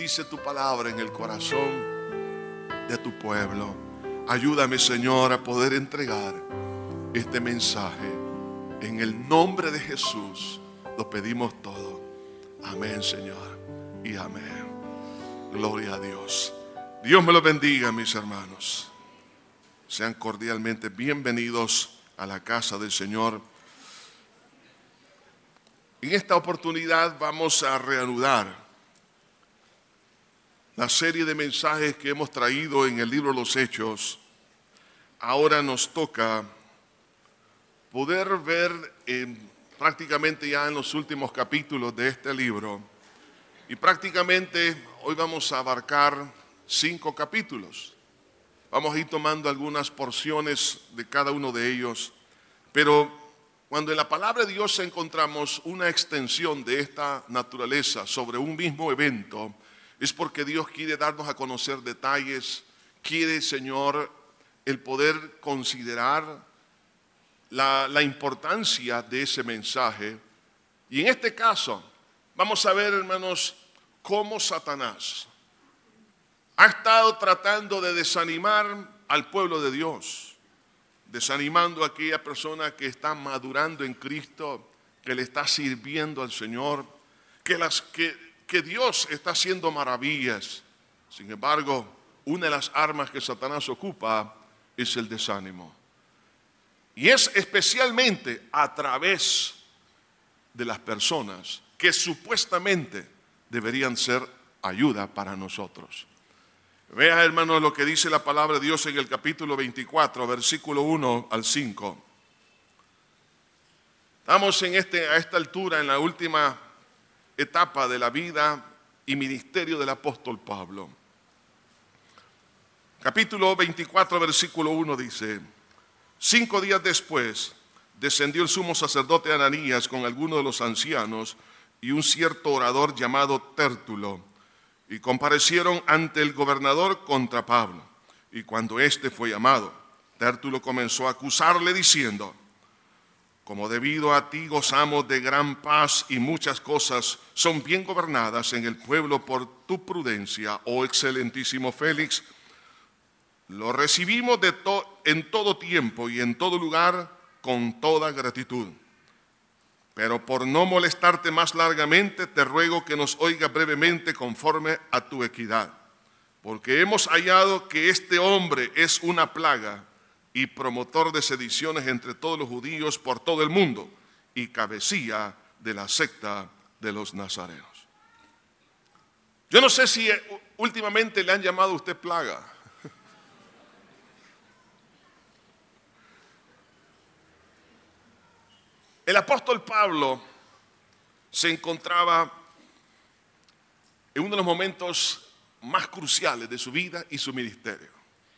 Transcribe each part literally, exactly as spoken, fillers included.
dice tu palabra en el corazón de tu pueblo. Ayúdame, Señor, a poder entregar este mensaje. En el nombre de Jesús lo pedimos todo. Amén, Señor, y amén. Gloria a Dios. Dios me los bendiga, mis hermanos. Sean cordialmente bienvenidos a la casa del Señor. En esta oportunidad vamos a reanudar la serie de mensajes que hemos traído en el libro de los Hechos. Ahora nos toca poder ver eh, prácticamente ya en los últimos capítulos de este libro. Y prácticamente hoy vamos a abarcar cinco capítulos. Vamos a ir tomando algunas porciones de cada uno de ellos. Pero cuando en la palabra de Dios encontramos una extensión de esta naturaleza sobre un mismo evento, es porque Dios quiere darnos a conocer detalles, quiere, Señor, el poder considerar la, la importancia de ese mensaje. Y en este caso, vamos a ver, hermanos, cómo Satanás ha estado tratando de desanimar al pueblo de Dios, desanimando a aquella persona que está madurando en Cristo, que le está sirviendo al Señor, que, las, que, que Dios está haciendo maravillas. Sin embargo, una de las armas que Satanás ocupa es el desánimo. Y es especialmente a través de las personas que supuestamente deberían ser ayuda para nosotros. Vea, hermanos, lo que dice la palabra de Dios en el capítulo veinticuatro, versículo uno al cinco. Estamos en este, a esta altura en la última etapa de la vida y ministerio del apóstol Pablo. Capítulo veinticuatro, versículo uno dice: Cinco días después descendió el sumo sacerdote Ananías con algunos de los ancianos y un cierto orador llamado Tértulo, y comparecieron ante el gobernador contra Pablo. Y cuando éste fue llamado, Tértulo comenzó a acusarle diciendo: como debido a ti gozamos de gran paz y muchas cosas son bien gobernadas en el pueblo por tu prudencia, oh excelentísimo Félix, lo recibimos de to- en todo tiempo y en todo lugar con toda gratitud. Pero por no molestarte más largamente, te ruego que nos oiga brevemente conforme a tu equidad. Porque hemos hallado que este hombre es una plaga y promotor de sediciones entre todos los judíos por todo el mundo y cabecilla de la secta de los nazarenos. Yo no sé si últimamente le han llamado a usted plaga. El apóstol Pablo se encontraba en uno de los momentos más cruciales de su vida y su ministerio.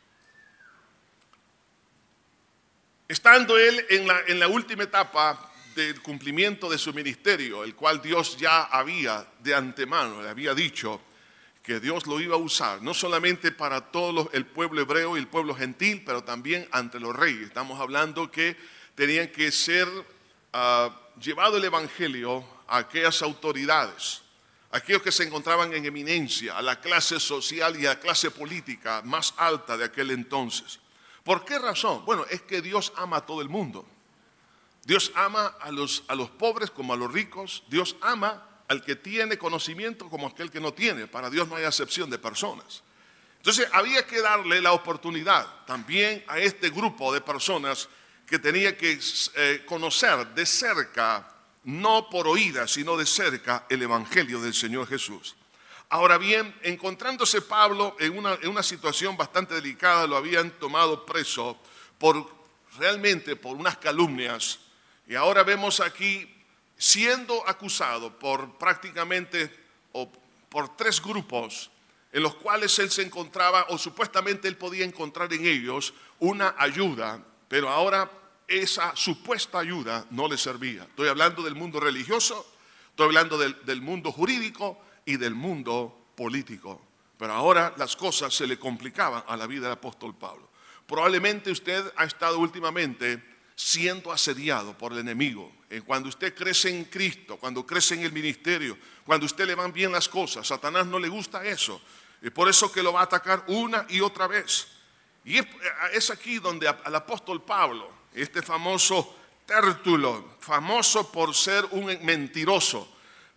Estando él en la, en la última etapa del cumplimiento de su ministerio, el cual Dios ya había de antemano, le había dicho que Dios lo iba a usar, no solamente para todo los, el pueblo hebreo y el pueblo gentil, pero también ante los reyes. Estamos hablando que tenían que ser Uh, llevado el evangelio a aquellas autoridades, aquellos que se encontraban en eminencia, a la clase social y a la clase política más alta de aquel entonces. ¿Por qué razón? Bueno, es que Dios ama a todo el mundo. Dios ama a los, a los pobres como a los ricos. Dios ama al que tiene conocimiento como aquel que no tiene. Para Dios no hay acepción de personas. Entonces había que darle la oportunidad también a este grupo de personas que tenía que eh, conocer de cerca, no por oídas, sino de cerca, el evangelio del Señor Jesús. Ahora bien, encontrándose Pablo en una, en una situación bastante delicada, lo habían tomado preso por realmente por unas calumnias. Y ahora vemos aquí siendo acusado por prácticamente o por tres grupos en los cuales él se encontraba, o supuestamente él podía encontrar en ellos una ayuda. Pero ahora esa supuesta ayuda no le servía. Estoy hablando del mundo religioso, estoy hablando del, del mundo jurídico y del mundo político. Pero ahora las cosas se le complicaban a la vida del apóstol Pablo. Probablemente usted ha estado últimamente siendo asediado por el enemigo. Cuando usted crece en Cristo, cuando crece en el ministerio, cuando a usted le van bien las cosas, a Satanás no le gusta eso. Es por eso que lo va a atacar una y otra vez. Y es, es aquí donde al apóstol Pablo, este famoso Tértulo, famoso por ser un mentiroso,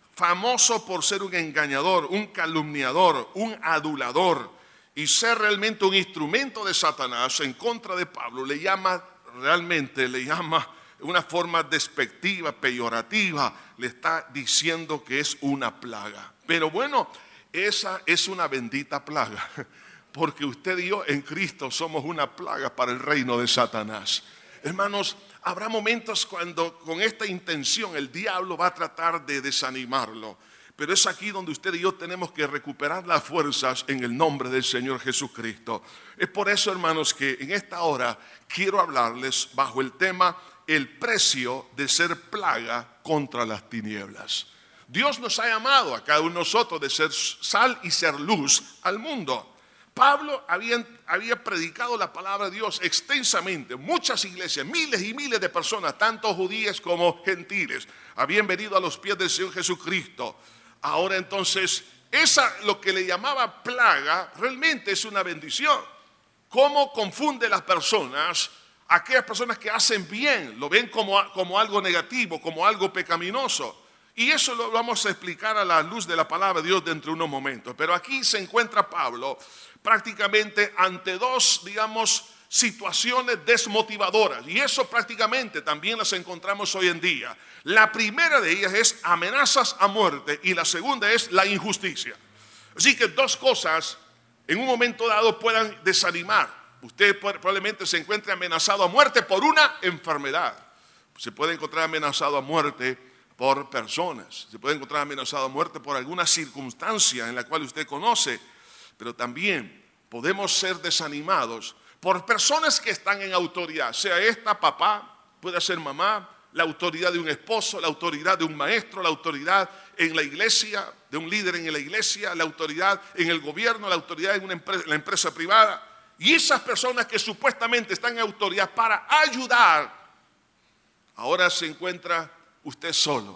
famoso por ser un engañador, un calumniador, un adulador y ser realmente un instrumento de Satanás en contra de Pablo, le llama realmente, le llama una forma despectiva, peyorativa, le está diciendo que es una plaga. Pero bueno, esa es una bendita plaga, porque usted y yo en Cristo somos una plaga para el reino de Satanás. Hermanos, habrá momentos cuando con esta intención el diablo va a tratar de desanimarlo, pero es aquí donde usted y yo tenemos que recuperar las fuerzas en el nombre del Señor Jesucristo. Es por eso, hermanos, que en esta hora quiero hablarles bajo el tema el precio de ser plaga contra las tinieblas. Dios nos ha llamado a cada uno de nosotros de ser sal y ser luz al mundo. Pablo había, había predicado la palabra de Dios extensamente. Muchas iglesias, miles y miles de personas, tanto judías como gentiles, habían venido a los pies del Señor Jesucristo. Ahora entonces, esa lo que le llamaba plaga realmente es una bendición. ¿Cómo confunde las personas? Aquellas personas que hacen bien lo ven como, como algo negativo, como algo pecaminoso. Y eso lo vamos a explicar a la luz de la palabra de Dios dentro de unos momentos. Pero aquí se encuentra Pablo prácticamente ante dos, digamos, situaciones desmotivadoras. Y eso prácticamente también las encontramos hoy en día. La primera de ellas es amenazas a muerte y la segunda es la injusticia. Así que dos cosas en un momento dado puedan desanimar. Usted probablemente se encuentre amenazado a muerte por una enfermedad. Se puede encontrar amenazado a muerte por personas. Se puede encontrar amenazado a muerte por alguna circunstancia en la cual usted conoce. Pero también podemos ser desanimados por personas que están en autoridad. Sea esta papá, puede ser mamá, la autoridad de un esposo, la autoridad de un maestro, la autoridad en la iglesia, de un líder en la iglesia, la autoridad en el gobierno, la autoridad en una empresa, la empresa privada. Y esas personas que supuestamente están en autoridad para ayudar, ahora se encuentra usted solo.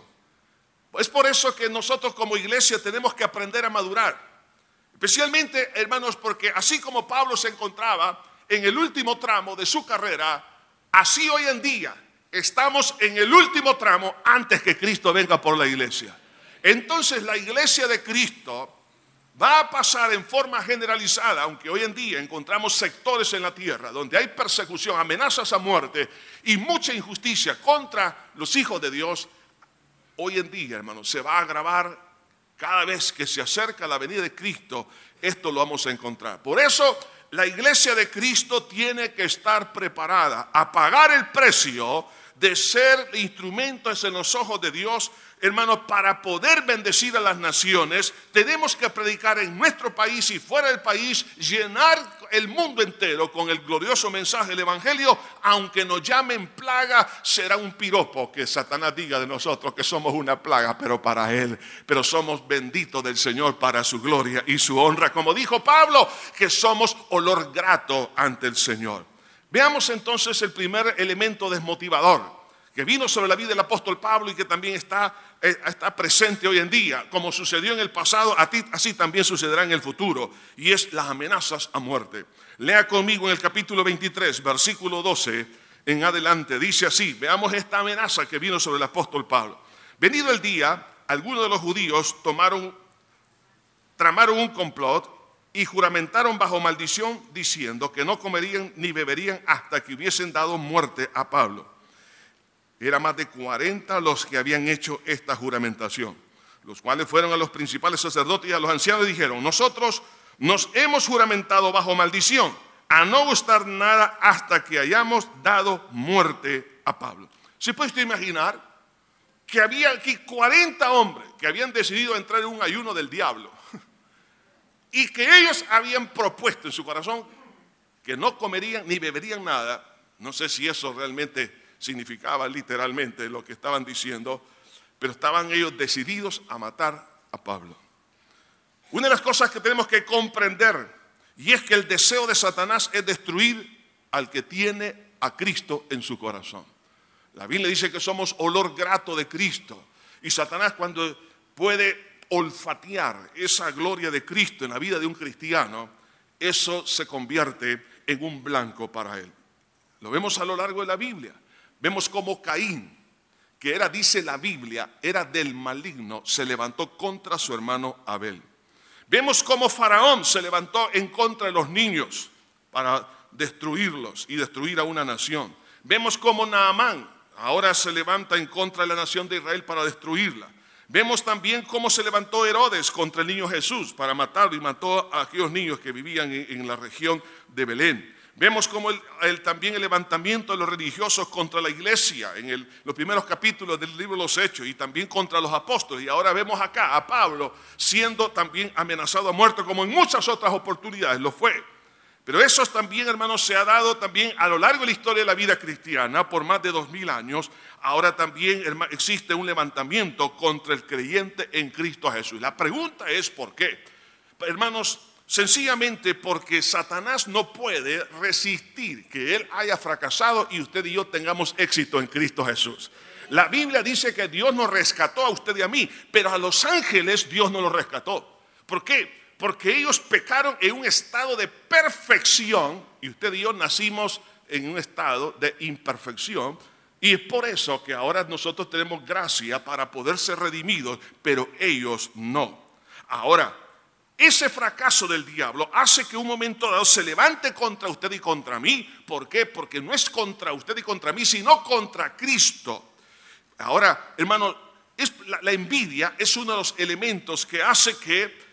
Es por eso que nosotros como iglesia tenemos que aprender a madurar. Especialmente, hermanos, porque así como Pablo se encontraba en el último tramo de su carrera, así hoy en día estamos en el último tramo antes que Cristo venga por la iglesia. Entonces la iglesia de Cristo va a pasar en forma generalizada, aunque hoy en día encontramos sectores en la tierra donde hay persecución, amenazas a muerte y mucha injusticia contra los hijos de Dios. Hoy en día, hermanos, se va a agravar cada vez que se acerca la venida de Cristo. Esto lo vamos a encontrar. Por eso la iglesia de Cristo tiene que estar preparada a pagar el precio de ser instrumentos en los ojos de Dios. Hermanos, para poder bendecir a las naciones, tenemos que predicar en nuestro país y fuera del país, llenar el mundo entero con el glorioso mensaje del Evangelio. Aunque nos llamen plaga, será un piropo que Satanás diga de nosotros que somos una plaga, pero para Él, pero somos benditos del Señor para su gloria y su honra. Como dijo Pablo, que somos olor grato ante el Señor. Veamos entonces el primer elemento desmotivador que vino sobre la vida del apóstol Pablo y que también está, eh, está presente hoy en día. Como sucedió en el pasado, a ti, así también sucederá en el futuro, y es las amenazas a muerte. Lea conmigo en el capítulo veintitrés, versículo doce en adelante. Dice así, veamos esta amenaza que vino sobre el apóstol Pablo. Venido el día, algunos de los judíos tomaron, tramaron un complot y juramentaron bajo maldición diciendo que no comerían ni beberían hasta que hubiesen dado muerte a Pablo. Eran más de cuarenta los que habían hecho esta juramentación, los cuales fueron a los principales sacerdotes y a los ancianos y dijeron: nosotros nos hemos juramentado bajo maldición a no gustar nada hasta que hayamos dado muerte a Pablo. ¿Se puede usted imaginar que había aquí cuarenta hombres que habían decidido entrar en un ayuno del diablo y que ellos habían propuesto en su corazón que no comerían ni beberían nada? No sé si eso realmente significaba literalmente lo que estaban diciendo, pero estaban ellos decididos a matar a Pablo. Una de las cosas que tenemos que comprender, y es que el deseo de Satanás es destruir al que tiene a Cristo en su corazón. La Biblia dice que somos olor grato de Cristo. Y Satanás, cuando puede olfatear esa gloria de Cristo en la vida de un cristiano, eso se convierte en un blanco para él. Lo vemos a lo largo de la Biblia. Vemos cómo Caín, que era, dice la Biblia, era del maligno, se levantó contra su hermano Abel. Vemos cómo Faraón se levantó en contra de los niños para destruirlos y destruir a una nación. Vemos cómo Naamán ahora se levanta en contra de la nación de Israel para destruirla. Vemos también cómo se levantó Herodes contra el niño Jesús para matarlo y mató a aquellos niños que vivían en, en la región de Belén. Vemos como el, el, también el levantamiento de los religiosos contra la iglesia en el, los primeros capítulos del libro de los Hechos y también contra los apóstoles. Y ahora vemos acá a Pablo siendo también amenazado a muerte, como en muchas otras oportunidades lo fue. Pero eso también, hermanos, se ha dado también a lo largo de la historia de la vida cristiana por más de dos mil años. Ahora también, hermano, existe un levantamiento contra el creyente en Cristo Jesús. La pregunta es ¿por qué? Hermanos, sencillamente porque Satanás no puede resistir que él haya fracasado y usted y yo tengamos éxito en Cristo Jesús. La Biblia dice que Dios nos rescató a usted y a mí, pero a los ángeles Dios no los rescató. ¿Por qué? Porque ellos pecaron en un estado de perfección y usted y yo nacimos en un estado de imperfección. Y es por eso que ahora nosotros tenemos gracia para poder ser redimidos, pero ellos no. Ahora, ese fracaso del diablo hace que un momento dado se levante contra usted y contra mí. ¿Por qué? Porque no es contra usted y contra mí, sino contra Cristo. Ahora, hermano, es, la, la envidia es uno de los elementos que hace que,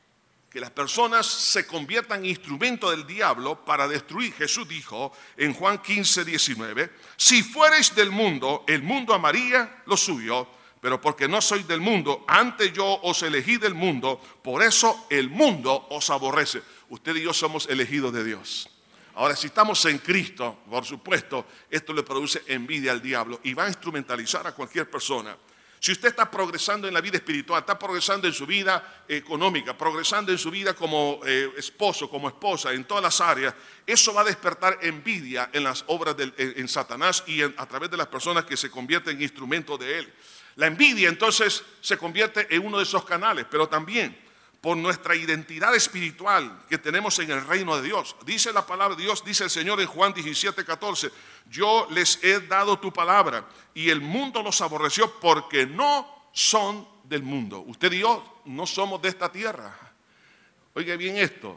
que las personas se conviertan en instrumento del diablo para destruir. Jesús dijo en Juan quince, diecinueve, si fuereis del mundo, el mundo amaría lo suyo, pero porque no soy del mundo, antes yo os elegí del mundo, por eso el mundo os aborrece. Usted y yo somos elegidos de Dios. Ahora, si estamos en Cristo, por supuesto, esto le produce envidia al diablo y va a instrumentalizar a cualquier persona. Si usted está progresando en la vida espiritual, está progresando en su vida económica, progresando en su vida como eh, esposo, como esposa, en todas las áreas, eso va a despertar envidia en las obras de, en, en Satanás y en, a través de las personas que se convierten en instrumentos de él. La envidia entonces se convierte en uno de esos canales, pero también por nuestra identidad espiritual que tenemos en el reino de Dios. Dice la palabra de Dios, dice el Señor en Juan diecisiete, catorce, yo les he dado tu palabra y el mundo los aborreció porque no son del mundo. Usted y yo no somos de esta tierra. Oiga bien esto,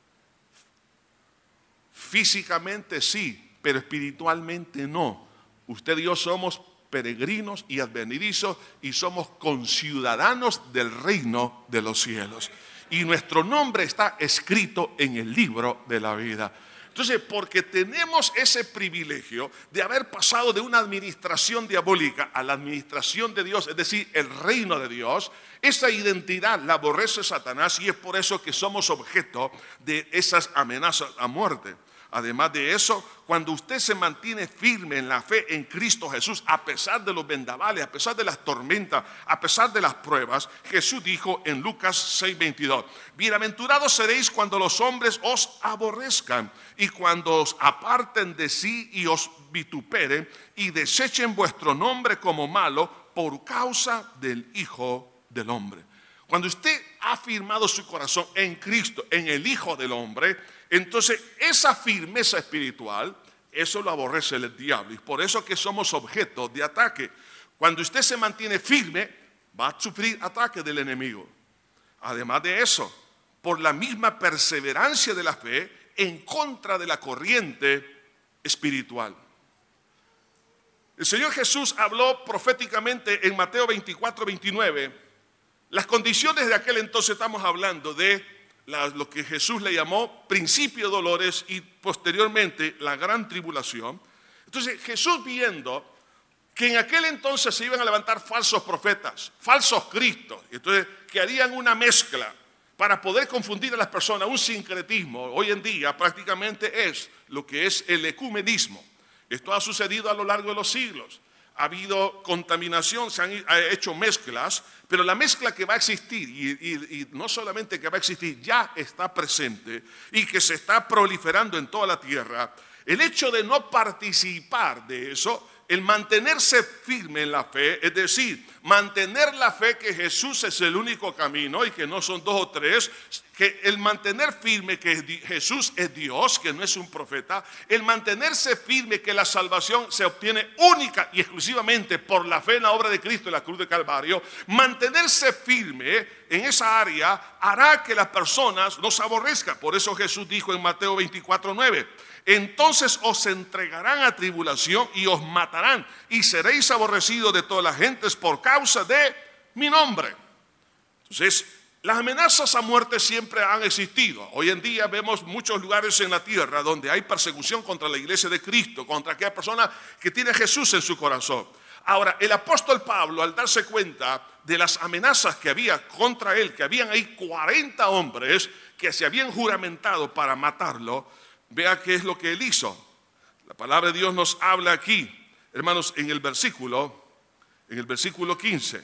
físicamente sí, pero espiritualmente no. Usted y yo somos peregrinos y advenedizos y somos conciudadanos del reino de los cielos. Y nuestro nombre está escrito en el libro de la vida. Entonces, porque tenemos ese privilegio de haber pasado de una administración diabólica a la administración de Dios, es decir, el reino de Dios, esa identidad la aborrece Satanás y es por eso que somos objeto de esas amenazas a muerte. Además de eso, cuando usted se mantiene firme en la fe en Cristo Jesús, a pesar de los vendavales, a pesar de las tormentas, a pesar de las pruebas, Jesús dijo en Lucas seis, veintidós, bienaventurados seréis cuando los hombres os aborrezcan y cuando os aparten de sí y os vituperen y desechen vuestro nombre como malo por causa del Hijo del Hombre. Cuando usted ha firmado su corazón en Cristo, en el Hijo del Hombre, entonces esa firmeza espiritual, eso lo aborrece el diablo. Y por eso que somos objeto de ataque. Cuando usted se mantiene firme, va a sufrir ataque del enemigo. Además de eso, por la misma perseverancia de la fe en contra de la corriente espiritual. El Señor Jesús habló proféticamente en Mateo veinticuatro, veintinueve. Las condiciones de aquel entonces, estamos hablando de la, lo que Jesús le llamó principio de dolores y posteriormente la gran tribulación. Entonces Jesús, viendo que en aquel entonces se iban a levantar falsos profetas, falsos cristos, entonces que harían una mezcla para poder confundir a las personas, un sincretismo. Hoy en día prácticamente es lo que es el ecumenismo. Esto ha sucedido a lo largo de los siglos. Ha habido contaminación, se han hecho mezclas, pero la mezcla que va a existir, y, y, y no solamente que va a existir, ya está presente y que se está proliferando en toda la tierra. El hecho de no participar de eso el mantenerse firme en la fe, es decir, mantener la fe que Jesús es el único camino y que no son dos o tres, que el mantener firme que Jesús es Dios, que no es un profeta, el mantenerse firme que la salvación se obtiene única y exclusivamente por la fe en la obra de Cristo en la cruz de Calvario, mantenerse firme en esa área hará que las personas nos aborrezcan. Por eso Jesús dijo en Mateo veinticuatro nueve, entonces os entregarán a tribulación y os matarán y seréis aborrecidos de todas las gentes por causa de mi nombre. Entonces, las amenazas a muerte siempre han existido. Hoy en día vemos muchos lugares en la tierra donde hay persecución contra la iglesia de Cristo, contra aquella persona que tiene a Jesús en su corazón. Ahora, el apóstol Pablo, al darse cuenta de las amenazas que había contra él, que habían ahí cuarenta hombres que se habían juramentado para matarlo, vea qué es lo que él hizo. La palabra de Dios nos habla aquí, hermanos, en el versículo, en el versículo quince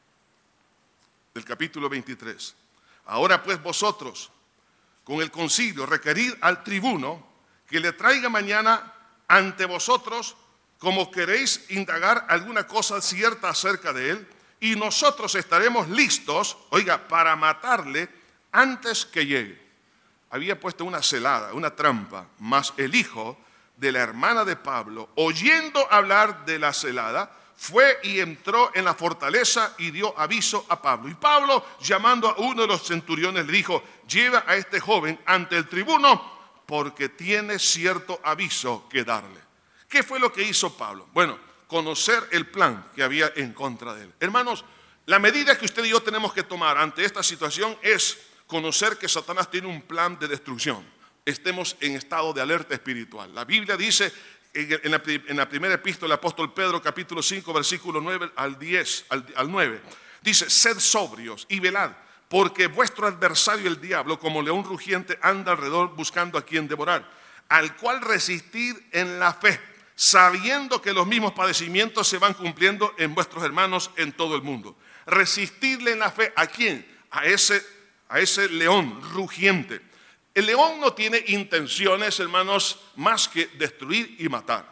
del capítulo veintitrés. Ahora pues vosotros, con el concilio, requerid al tribuno que le traiga mañana ante vosotros, como queréis indagar alguna cosa cierta acerca de él, y nosotros estaremos listos, oiga, para matarle antes que llegue. Había puesto una celada, una trampa, mas el hijo de la hermana de Pablo, oyendo hablar de la celada, fue y entró en la fortaleza y dio aviso a Pablo. Y Pablo, llamando a uno de los centuriones, le dijo, lleva a este joven ante el tribuno, porque tiene cierto aviso que darle. ¿Qué fue lo que hizo Pablo? Bueno, conocer el plan que había en contra de él. Hermanos, la medida que usted y yo tenemos que tomar ante esta situación es conocer que Satanás tiene un plan de destrucción. Estemos en estado de alerta espiritual. La Biblia dice en la, en la primera epístola del apóstol Pedro, capítulo cinco, versículo nueve al diez, al, al nueve, dice, sed sobrios y velad, porque vuestro adversario el diablo, como león rugiente, anda alrededor buscando a quien devorar, al cual resistir en la fe, sabiendo que los mismos padecimientos se van cumpliendo en vuestros hermanos en todo el mundo. Resistirle en la fe, ¿a quién? A ese, a ese león rugiente. El león no tiene intenciones, hermanos, más que destruir y matar.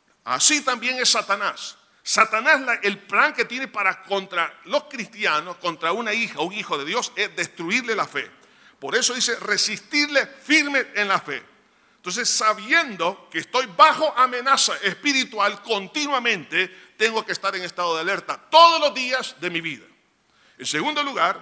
Así también es Satanás. Satanás, la, el plan que tiene para contra los cristianos, contra una hija o un hijo de Dios, es destruirle la fe. Por eso dice, resistirle firme en la fe. Entonces, sabiendo que estoy bajo amenaza espiritual continuamente, tengo que estar en estado de alerta todos los días de mi vida. En segundo lugar,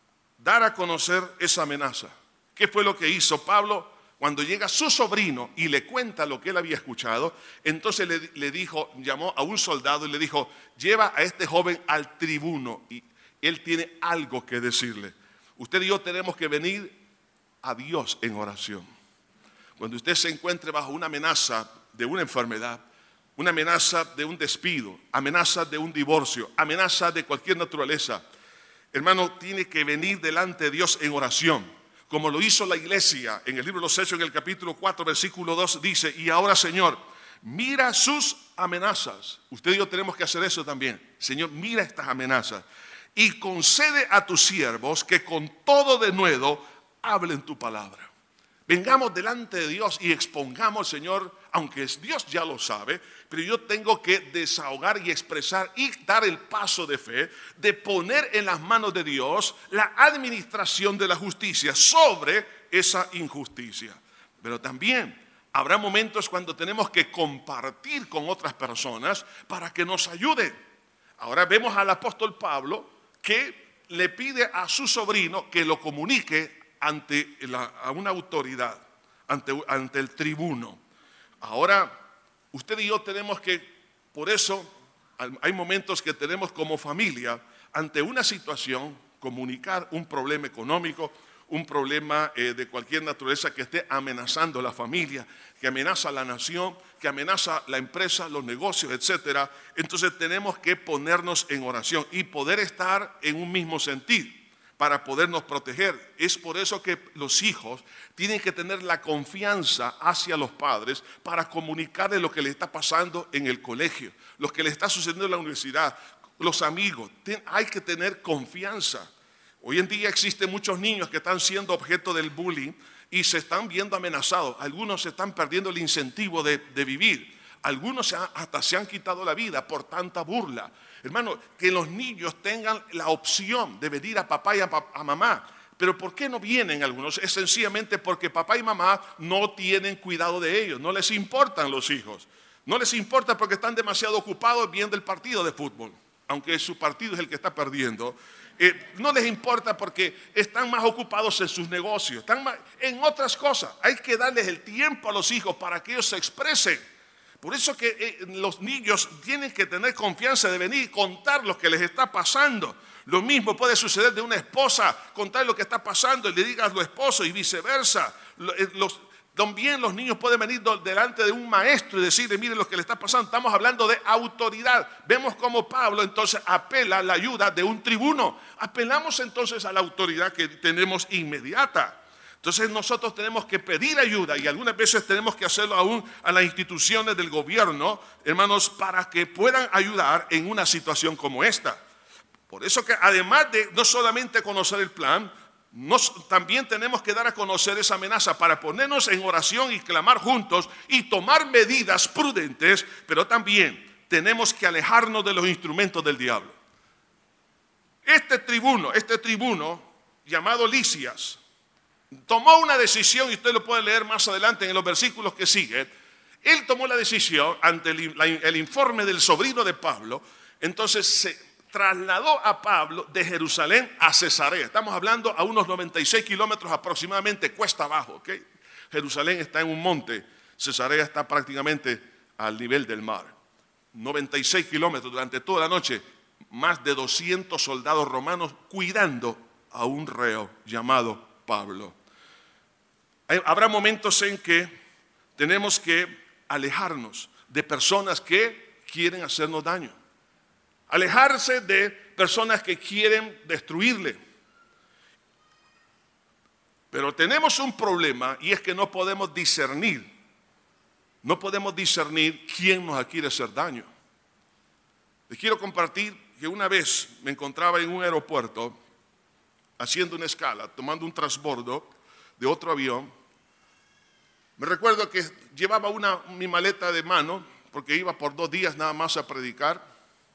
dar a conocer esa amenaza. ¿Qué fue lo que hizo Pablo? Cuando llega su sobrino y le cuenta lo que él había escuchado, entonces le, le dijo, llamó a un soldado y le dijo, lleva a este joven al tribuno y él tiene algo que decirle. Usted y yo tenemos que venir a Dios en oración. Cuando usted se encuentre bajo una amenaza de una enfermedad, una amenaza de un despido, amenaza de un divorcio, amenaza de cualquier naturaleza, hermano, tiene que venir delante de Dios en oración. Como lo hizo la iglesia en el libro de los Hechos, en el capítulo cuatro, versículo dos, dice, y ahora, Señor, mira sus amenazas. Usted y yo tenemos que hacer eso también. Señor, mira estas amenazas y concede a tus siervos que con todo denuedo hablen tu palabra. Vengamos delante de Dios y expongamos, Señor, aunque Dios ya lo sabe, pero yo tengo que desahogar y expresar y dar el paso de fe, de poner en las manos de Dios la administración de la justicia sobre esa injusticia. Pero también habrá momentos cuando tenemos que compartir con otras personas para que nos ayuden. Ahora vemos al apóstol Pablo que le pide a su sobrino que lo comunique ante la, a una autoridad, ante, ante el tribuno. Ahora, usted y yo tenemos que, por eso, hay momentos que tenemos como familia, ante una situación, comunicar un problema económico, un problema eh, de cualquier naturaleza que esté amenazando a la familia, que amenaza a la nación, que amenaza la empresa, los negocios, etcétera. Entonces tenemos que ponernos en oración y poder estar en un mismo sentido para podernos proteger. Es por eso que los hijos tienen que tener la confianza hacia los padres para comunicarles lo que les está pasando en el colegio, lo que les está sucediendo en la universidad, los amigos. Hay que tener confianza. Hoy en día existen muchos niños que están siendo objeto del bullying y se están viendo amenazados. Algunos se están perdiendo el incentivo de, de vivir. Algunos se han- hasta se han quitado la vida por tanta burla. Hermano, que los niños tengan la opción de venir a papá y a, pa- a mamá. Pero ¿por qué no vienen algunos? Es sencillamente porque papá y mamá no tienen cuidado de ellos. No les importan los hijos. No les importa porque están demasiado ocupados viendo el partido de fútbol. Aunque su partido es el que está perdiendo. Eh, no les importa porque están más ocupados en sus negocios. Están más, en otras cosas. Hay que darles el tiempo a los hijos para que ellos se expresen. Por eso que eh, los niños tienen que tener confianza de venir y contar lo que les está pasando. Lo mismo puede suceder de una esposa, contar lo que está pasando y le diga a su esposo y viceversa. Los, también los niños pueden venir delante de un maestro y decirle, mire lo que le está pasando. Estamos hablando de autoridad. Vemos cómo Pablo entonces apela a la ayuda de un tribuno. Apelamos entonces a la autoridad que tenemos inmediata. Entonces nosotros tenemos que pedir ayuda y algunas veces tenemos que hacerlo aún a las instituciones del gobierno, hermanos, para que puedan ayudar en una situación como esta. Por eso que además de no solamente conocer el plan, nos, también tenemos que dar a conocer esa amenaza para ponernos en oración y clamar juntos y tomar medidas prudentes, pero también tenemos que alejarnos de los instrumentos del diablo. Este tribuno, este tribuno llamado Lisias, tomó una decisión, y usted lo puede leer más adelante en los versículos que siguen. Él tomó la decisión ante el, la, el informe del sobrino de Pablo, entonces se trasladó a Pablo de Jerusalén a Cesarea. Estamos hablando a unos noventa y seis kilómetros aproximadamente cuesta abajo. ¿Okay? Jerusalén está en un monte, Cesarea está prácticamente al nivel del mar. noventa y seis kilómetros durante toda la noche, más de doscientos soldados romanos cuidando a un reo llamado Pablo. Habrá momentos en que tenemos que alejarnos de personas que quieren hacernos daño. Alejarse de personas que quieren destruirle. Pero tenemos un problema y es que no podemos discernir. No podemos discernir quién nos quiere hacer daño. Les quiero compartir que una vez me encontraba en un aeropuerto haciendo una escala, tomando un transbordo de otro avión. Me recuerdo que llevaba una, mi maleta de mano porque iba por dos días nada más a predicar.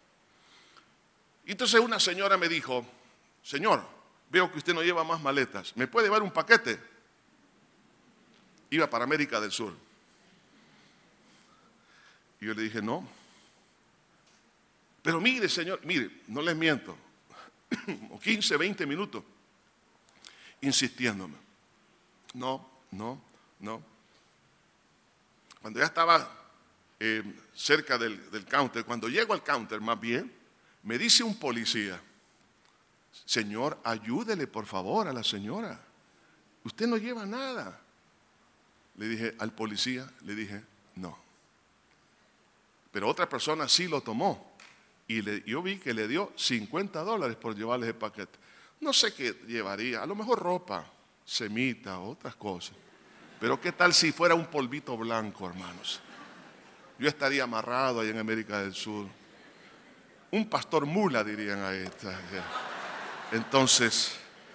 Y entonces una señora me dijo, señor, veo que usted no lleva más maletas, ¿me puede llevar un paquete? Iba para América del Sur. Y yo le dije, no. Pero mire, señor, mire, no les miento, quince, veinte minutos insistiéndome. No, no, no. Cuando ya estaba eh, cerca del, del counter, cuando llego al counter más bien, me dice un policía, señor, ayúdele por favor a la señora. Usted no lleva nada. Le dije al policía, le dije, no. Pero otra persona sí lo tomó. Y le, yo vi que le dio cincuenta dólares por llevarle el paquete. No sé qué llevaría, a lo mejor ropa, semita, otras cosas. Pero qué tal si fuera un polvito blanco, hermanos. Yo estaría amarrado ahí en América del Sur. Un pastor mula, dirían a esta. Entonces,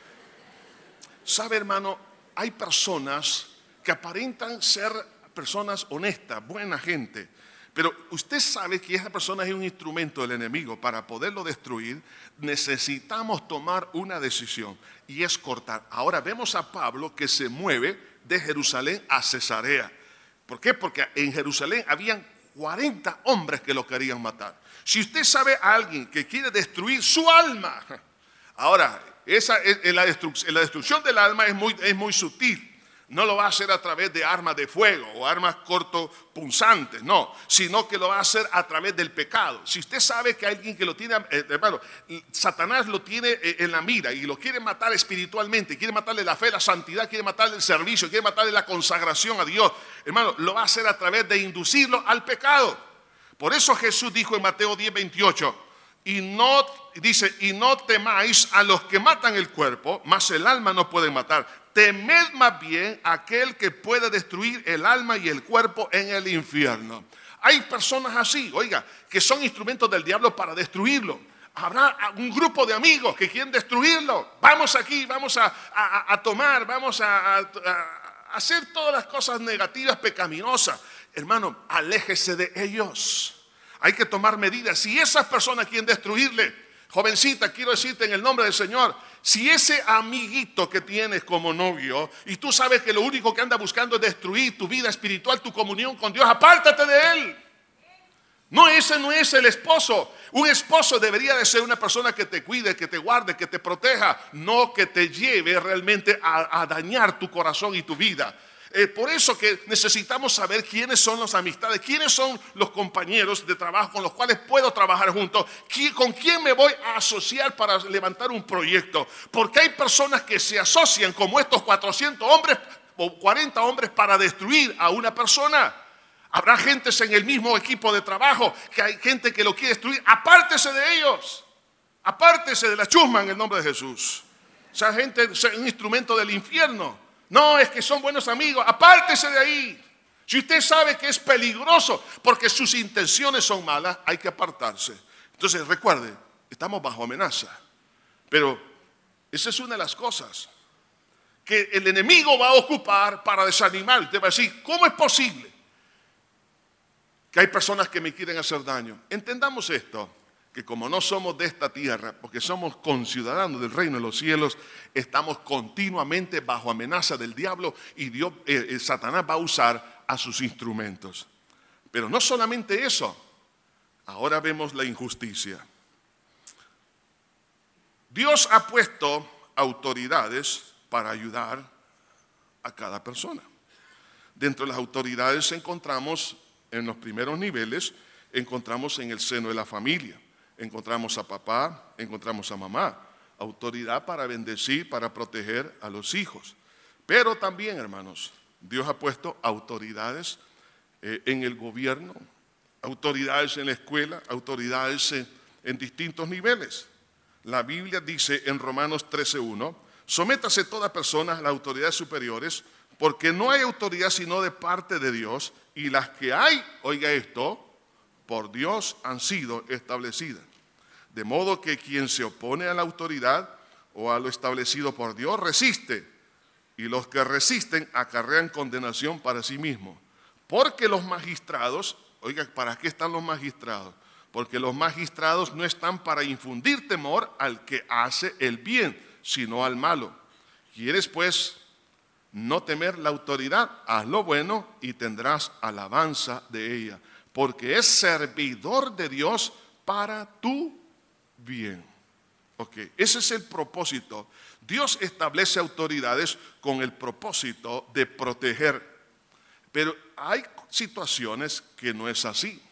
¿sabe, hermano? Hay personas que aparentan ser personas honestas, buena gente, pero usted sabe que esa persona es un instrumento del enemigo. Para poderlo destruir, necesitamos tomar una decisión y es cortar. Ahora vemos a Pablo que se mueve de Jerusalén a Cesarea. ¿Por qué? Porque en Jerusalén habían cuarenta hombres que lo querían matar. Si usted sabe a alguien que quiere destruir su alma, ahora, esa, en la, destrucción, en la destrucción del alma es muy, es muy sutil. No lo va a hacer a través de armas de fuego o armas cortopunzantes, no, sino que lo va a hacer a través del pecado. Si usted sabe que hay alguien que lo tiene, eh, hermano, Satanás lo tiene eh, en la mira y lo quiere matar espiritualmente, quiere matarle la fe, la santidad, quiere matarle el servicio, quiere matarle la consagración a Dios, hermano, lo va a hacer a través de inducirlo al pecado. Por eso Jesús dijo en Mateo diez, veintiocho, y no, dice, y no temáis a los que matan el cuerpo, mas el alma no pueden matar. Temed más bien a aquel que puede destruir el alma y el cuerpo en el infierno. Hay personas así, oiga, que son instrumentos del diablo para destruirlo. Habrá un grupo de amigos que quieren destruirlo. Vamos aquí, vamos a, a, a tomar, vamos a, a, a hacer todas las cosas negativas, pecaminosas. hermano, aléjese de ellos. Hay que tomar medidas. Si esas personas quieren destruirle, jovencita, quiero decirte en el nombre del Señor, si ese amiguito que tienes como novio y tú sabes que lo único que anda buscando es destruir tu vida espiritual, tu comunión con Dios, apártate de él. No, ese no es el esposo. Un esposo debería de ser una persona que te cuide, que te guarde, que te proteja, no que te lleve realmente a, a dañar tu corazón y tu vida. Eh, por eso que necesitamos saber quiénes son las amistades, quiénes son los compañeros de trabajo con los cuales puedo trabajar juntos, con quién me voy a asociar para levantar un proyecto. Porque hay personas que se asocian como estos cuatrocientos hombres o cuarenta hombres para destruir a una persona. Habrá gentes en el mismo equipo de trabajo que hay gente que lo quiere destruir. Apártese de ellos. Apártese de la chusma en el nombre de Jesús. Esa gente es un instrumento del infierno. No, es que son buenos amigos. Apártese de ahí. Si usted sabe que es peligroso porque sus intenciones son malas, hay que apartarse. Entonces, recuerde, estamos bajo amenaza. Pero esa es una de las cosas que el enemigo va a ocupar para desanimar. Usted va a decir, ¿cómo es posible que hay personas que me quieren hacer daño? Entendamos esto, que como no somos de esta tierra, porque somos conciudadanos del reino de los cielos, estamos continuamente bajo amenaza del diablo y Dios, eh, eh, Satanás va a usar a sus instrumentos. Pero no solamente eso, ahora vemos la injusticia. Dios ha puesto autoridades para ayudar a cada persona. Dentro de las autoridades encontramos en los primeros niveles, encontramos en el seno de la familia. Encontramos a papá, encontramos a mamá, autoridad para bendecir, para proteger a los hijos. Pero también, hermanos, Dios ha puesto autoridades eh, en el gobierno, autoridades en la escuela, autoridades en, en distintos niveles. La Biblia dice en Romanos trece uno, sométase toda persona a las autoridades superiores, porque no hay autoridad sino de parte de Dios, y las que hay, oiga esto, por Dios han sido establecidas. De modo que quien se opone a la autoridad o a lo establecido por Dios resiste, y los que resisten acarrean condenación para sí mismos. Porque los magistrados, oiga, ¿para qué están los magistrados? Porque los magistrados no están para infundir temor al que hace el bien, sino al malo. ¿Quieres pues no temer la autoridad? Haz lo bueno y tendrás alabanza de ella, porque es servidor de Dios para tu bien. Ok, ese es el propósito. Dios establece autoridades con el propósito de proteger. Pero hay situaciones que no es así.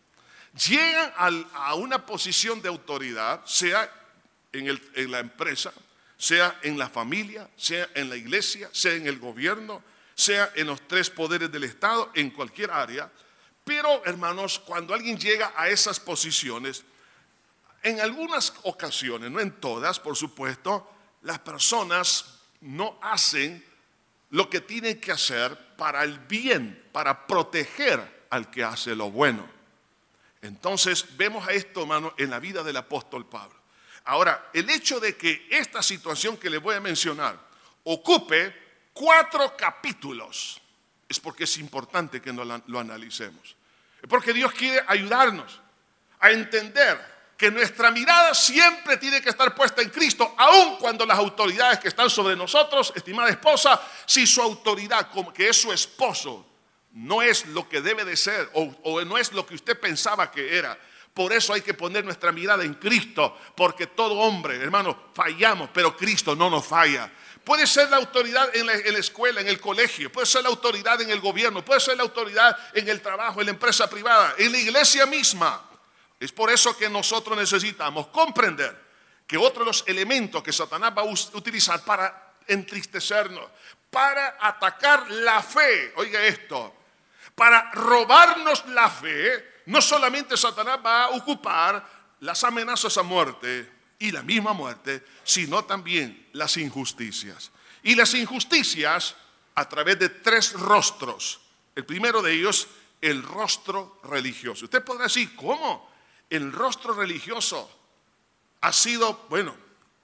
Llegan al, a una posición de autoridad, sea en, el, en la empresa, sea en la familia, sea en la iglesia, sea en el gobierno, sea en los tres poderes del Estado, en cualquier área. Pero, hermanos, cuando alguien llega a esas posiciones, en algunas ocasiones, no en todas, por supuesto, las personas no hacen lo que tienen que hacer para el bien, para proteger al que hace lo bueno. Entonces, vemos a esto, hermano, en la vida del apóstol Pablo. Ahora, el hecho de que esta situación que les voy a mencionar ocupe cuatro capítulos, es porque es importante que no lo analicemos. Es porque Dios quiere ayudarnos a entender que nuestra mirada siempre tiene que estar puesta en Cristo, aun cuando las autoridades que están sobre nosotros, estimada esposa, si su autoridad, que es su esposo, no es lo que debe de ser o, o no es lo que usted pensaba que era. Por eso hay que poner nuestra mirada en Cristo, porque todo hombre, hermano, fallamos, pero Cristo no nos falla. Puede ser la autoridad en la, en la escuela, en el colegio, puede ser la autoridad en el gobierno, puede ser la autoridad en el trabajo, en la empresa privada, en la iglesia misma. Es por eso que nosotros necesitamos comprender que otro de los elementos que Satanás va a utilizar para entristecernos, para atacar la fe, oiga esto, para robarnos la fe, no solamente Satanás va a ocupar las amenazas a muerte y la misma muerte, sino también las injusticias. Y las injusticias a través de tres rostros. El primero de ellos, el rostro religioso. Usted podrá decir, ¿cómo? El rostro religioso ha sido, bueno,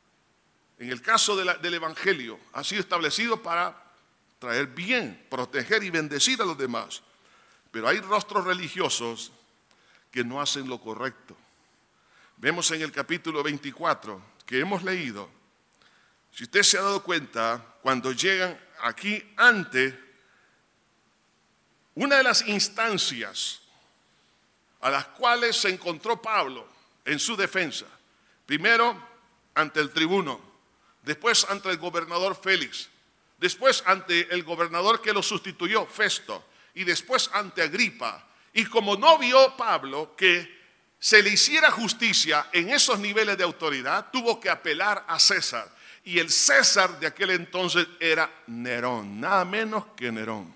en el caso de la, del Evangelio, ha sido establecido para traer bien, proteger y bendecir a los demás. Pero hay rostros religiosos que no hacen lo correcto. Vemos en el capítulo veinticuatro que hemos leído, si usted se ha dado cuenta, cuando llegan aquí ante una de las instancias a las cuales se encontró Pablo en su defensa, primero ante el tribuno, después ante el gobernador Félix, después ante el gobernador que lo sustituyó, Festo, y después ante Agripa. Y como no vio Pablo que se le hiciera justicia en esos niveles de autoridad, tuvo que apelar a César. Y el César de aquel entonces era Nerón, nada menos que Nerón.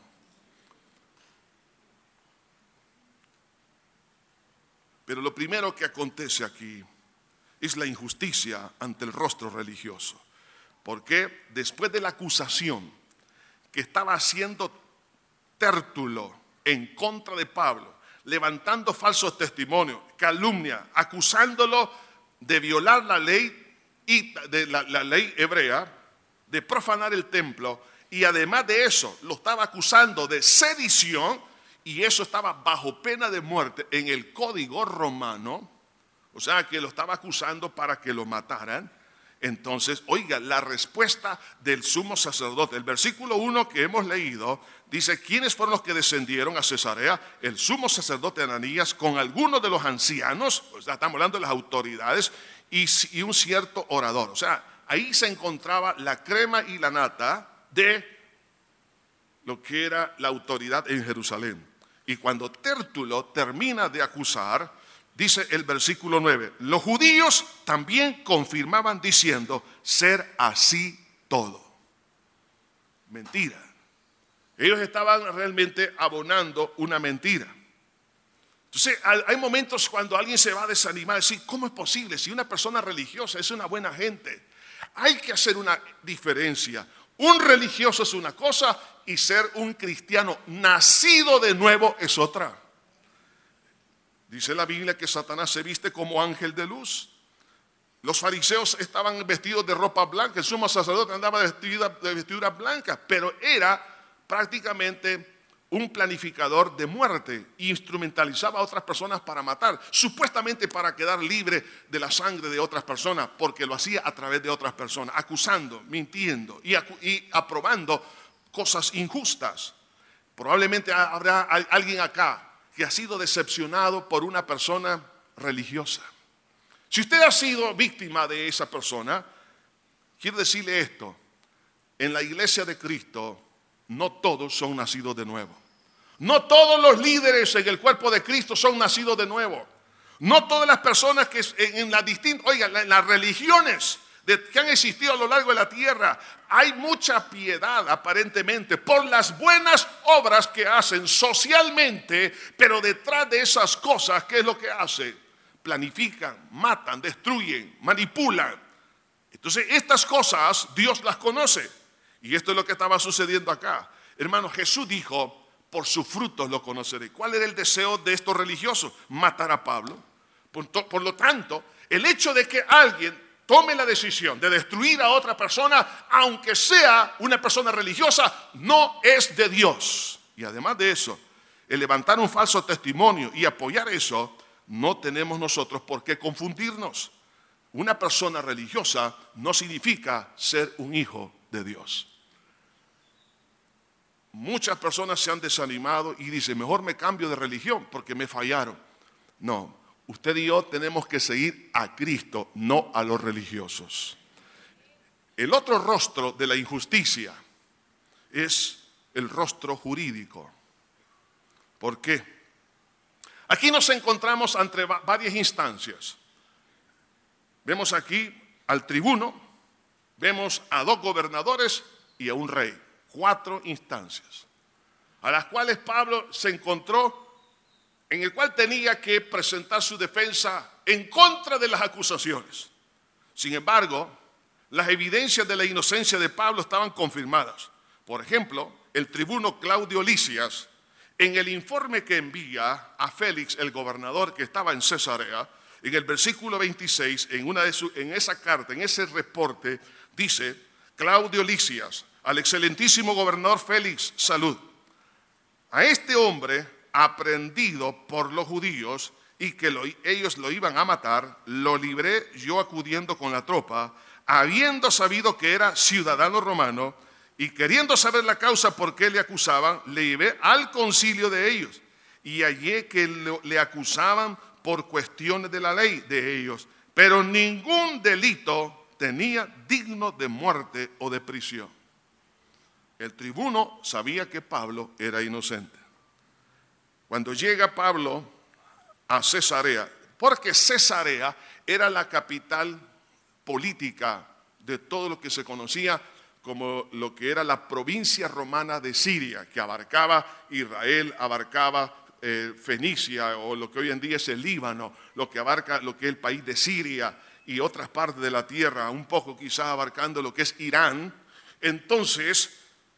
Pero lo primero que acontece aquí es la injusticia ante el rostro religioso. Porque después de la acusación que estaba haciendo Tértulo en contra de Pablo, levantando falsos testimonios, calumnia, acusándolo de violar la ley y de la, la ley hebrea, de profanar el templo, y además de eso lo estaba acusando de sedición, y eso estaba bajo pena de muerte en el código romano, o sea que lo estaba acusando para que lo mataran. Entonces, oiga, la respuesta del sumo sacerdote, el versículo uno que hemos leído, dice, ¿quiénes fueron los que descendieron a Cesarea? El sumo sacerdote Ananías con algunos de los ancianos, o sea, estamos hablando de las autoridades, y, y un cierto orador. O sea, ahí se encontraba la crema y la nata de lo que era la autoridad en Jerusalén. Y cuando Tértulo termina de acusar, dice el versículo nueve, los judíos también confirmaban diciendo ser así todo. Mentira. Ellos estaban realmente abonando una mentira. Entonces hay momentos cuando alguien se va a desanimar, decir, ¿cómo es posible? Si una persona religiosa es una buena gente. Hay que hacer una diferencia. Un religioso es una cosa y ser un cristiano nacido de nuevo es otra. Dice la Biblia que Satanás se viste como ángel de luz. Los fariseos estaban vestidos de ropa blanca, el sumo sacerdote andaba vestido de vestiduras blancas, pero era prácticamente un planificador de muerte, instrumentalizaba a otras personas para matar, supuestamente para quedar libre de la sangre de otras personas, porque lo hacía a través de otras personas, acusando, mintiendo y, acu y aprobando cosas injustas. Probablemente habrá alguien acá que ha sido decepcionado por una persona religiosa. Si usted ha sido víctima de esa persona, quiero decirle esto, en la iglesia de Cristo no todos son nacidos de nuevo. No todos los líderes en el cuerpo de Cristo son nacidos de nuevo. No todas las personas que en las distintas, oigan, en las religiones de, que han existido a lo largo de la tierra, hay mucha piedad aparentemente por las buenas obras que hacen socialmente, pero detrás de esas cosas, ¿qué es lo que hacen? Planifican, matan, destruyen, manipulan. Entonces estas cosas Dios las conoce. Y esto es lo que estaba sucediendo acá. Hermano, Jesús dijo, por sus frutos lo conoceré. ¿Cuál era el deseo de estos religiosos? Matar a Pablo. Por, por lo tanto, el hecho de que alguien tome la decisión de destruir a otra persona, aunque sea una persona religiosa, no es de Dios. Y además de eso, el levantar un falso testimonio y apoyar eso, no tenemos nosotros por qué confundirnos. Una persona religiosa no significa ser un hijo de Dios. Muchas personas se han desanimado y dicen, mejor me cambio de religión porque me fallaron. No, usted y yo tenemos que seguir a Cristo, no a los religiosos. El otro rostro de la injusticia es el rostro jurídico. ¿Por qué? Aquí nos encontramos ante varias instancias. Vemos aquí al tribuno, vemos a dos gobernadores y a un rey. Cuatro instancias a las cuales Pablo se encontró, en el cual tenía que presentar su defensa en contra de las acusaciones. Sin embargo, las evidencias de la inocencia de Pablo estaban confirmadas. Por ejemplo, el tribuno Claudio Lisias, en el informe que envía a Félix, el gobernador que estaba en Cesarea, en el versículo veintiséis, en, una de su, en esa carta, en ese reporte, dice, Claudio Lisias, al excelentísimo gobernador Félix, salud. A este hombre aprendido por los judíos y que lo, ellos lo iban a matar, lo libré yo acudiendo con la tropa, habiendo sabido que era ciudadano romano y queriendo saber la causa por qué le acusaban, le llevé al concilio de ellos y hallé que lo, le acusaban por cuestiones de la ley de ellos, pero ningún delito tenía digno de muerte o de prisión. El tribuno sabía que Pablo era inocente. Cuando llega Pablo a Cesarea, porque Cesarea era la capital política de todo lo que se conocía como lo que era la provincia romana de Siria, que abarcaba Israel, abarcaba eh, Fenicia o lo que hoy en día es el Líbano, lo que abarca lo que es el país de Siria y otras partes de la tierra, un poco quizás abarcando lo que es Irán. Entonces,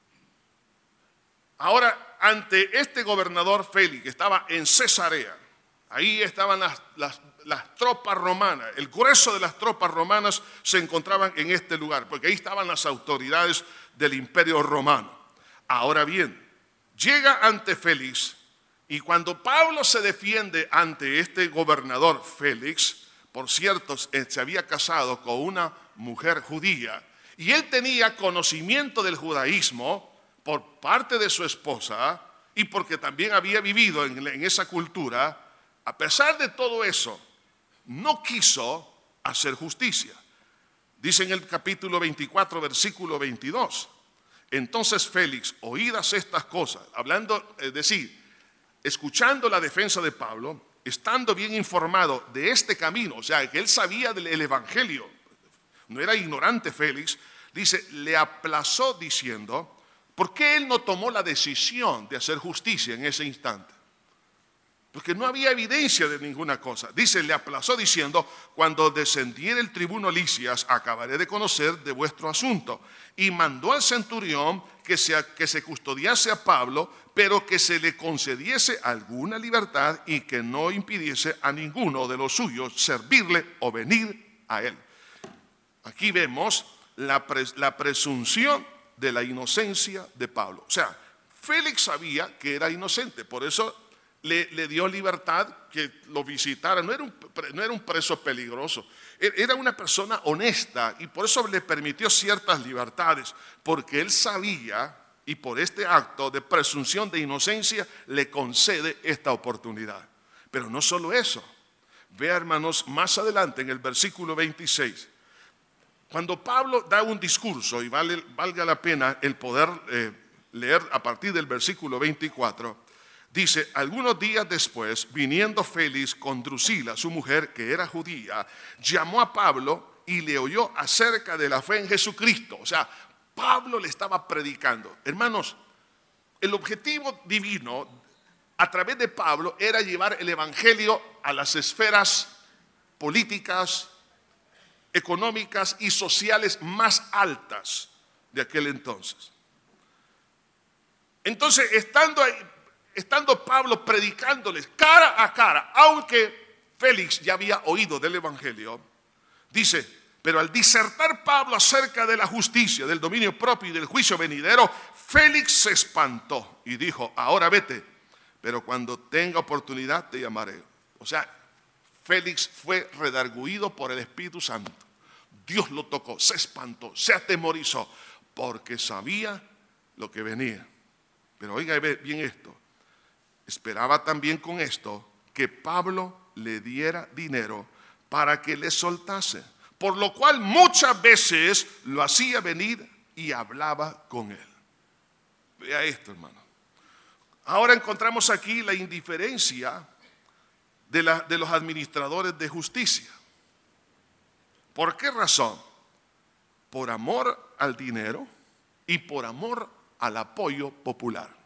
ahora ante este gobernador Félix que estaba en Cesarea, ahí estaban las, las, las tropas romanas, el grueso de las tropas romanas se encontraban en este lugar, porque ahí estaban las autoridades del imperio romano. Ahora bien, llega ante Félix y cuando Pablo se defiende ante este gobernador Félix, por cierto, se había casado con una mujer judía y él tenía conocimiento del judaísmo por parte de su esposa y porque también había vivido en, en esa cultura. A pesar de todo eso, no quiso hacer justicia. Dice en el capítulo veinticuatro, versículo veintidós. Entonces Félix, oídas estas cosas, hablando, es decir, escuchando la defensa de Pablo, estando bien informado de este camino, o sea, que él sabía del evangelio, no era ignorante Félix, dice, le aplazó diciendo, ¿por qué él no tomó la decisión de hacer justicia en ese instante? Porque no había evidencia de ninguna cosa. Dice, le aplazó diciendo, cuando descendiera el tribuno Lisias, acabaré de conocer de vuestro asunto. Y mandó al centurión que se, que se custodiase a Pablo, pero que se le concediese alguna libertad y que no impidiese a ninguno de los suyos servirle o venir a él. Aquí vemos la, pres, la presunción de la inocencia de Pablo. O sea, Félix sabía que era inocente, por eso Le, le dio libertad que lo visitara. No era, un, no era un preso peligroso, era una persona honesta y por eso le permitió ciertas libertades, porque él sabía y por este acto de presunción de inocencia le concede esta oportunidad. Pero no solo eso, vea hermanos más adelante en el versículo veintiséis, cuando Pablo da un discurso y vale, valga la pena el poder eh, leer a partir del versículo veinticuatro, dice, algunos días después, viniendo Félix con Drusila, su mujer, que era judía, llamó a Pablo y le oyó acerca de la fe en Jesucristo. O sea, Pablo le estaba predicando. Hermanos, el objetivo divino a través de Pablo era llevar el evangelio a las esferas políticas, económicas y sociales más altas de aquel entonces. Entonces, estando ahí, Estando Pablo predicándoles cara a cara, aunque Félix ya había oído del evangelio, dice, pero al disertar Pablo acerca de la justicia, del dominio propio y del juicio venidero, Félix se espantó y dijo, ahora vete, pero cuando tenga oportunidad te llamaré. O sea, Félix fue redarguido por el Espíritu Santo. Dios lo tocó, se espantó, se atemorizó, porque sabía lo que venía. Pero oiga bien esto. Esperaba también con esto que Pablo le diera dinero para que le soltase, por lo cual muchas veces lo hacía venir y hablaba con él. Vea esto, hermano. Ahora encontramos aquí la indiferencia de, la, de los administradores de justicia. ¿Por qué razón? Por amor al dinero y por amor al apoyo popular.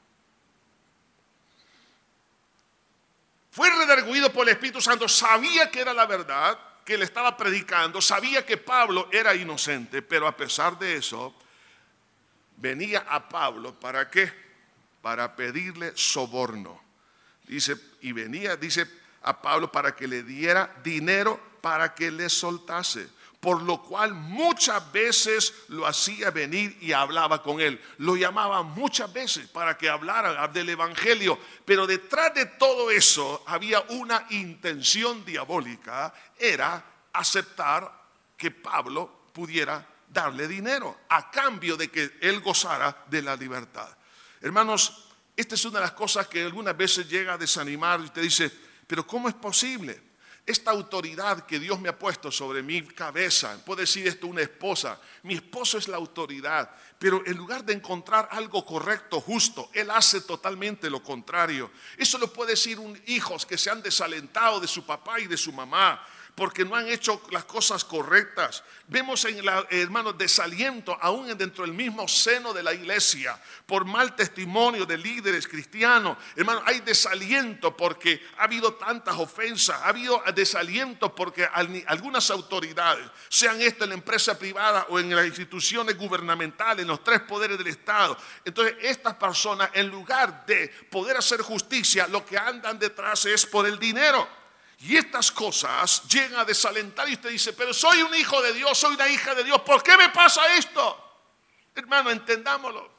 Fue redarguido por el Espíritu Santo, sabía que era la verdad, que le estaba predicando, sabía que Pablo era inocente, pero a pesar de eso, venía a Pablo, ¿para qué? Para pedirle soborno. Dice, y venía, dice a Pablo para que le diera dinero para que le soltase, por lo cual muchas veces lo hacía venir y hablaba con él. Lo llamaba muchas veces para que hablara del evangelio, pero detrás de todo eso había una intención diabólica, era aceptar que Pablo pudiera darle dinero a cambio de que él gozara de la libertad. Hermanos, esta es una de las cosas que algunas veces llega a desanimar y usted dice, pero ¿cómo es posible? Esta autoridad que Dios me ha puesto sobre mi cabeza, puede decir esto una esposa, mi esposo es la autoridad, pero en lugar de encontrar algo correcto, justo, él hace totalmente lo contrario. Eso lo puede decir un hijos que se han desalentado de su papá y de su mamá, porque no han hecho las cosas correctas. Vemos en la, hermanos, desaliento aún dentro del mismo seno de la iglesia por mal testimonio de líderes cristianos. Hermanos, hay desaliento porque ha habido tantas ofensas, ha habido desaliento porque algunas autoridades, sean esto en la empresa privada o en las instituciones gubernamentales, en los tres poderes del Estado. Entonces estas personas, en lugar de poder hacer justicia, lo que andan detrás es por el dinero. Y estas cosas llegan a desalentar y usted dice, pero soy un hijo de Dios, soy una hija de Dios, ¿por qué me pasa esto? Hermano, entendámoslo.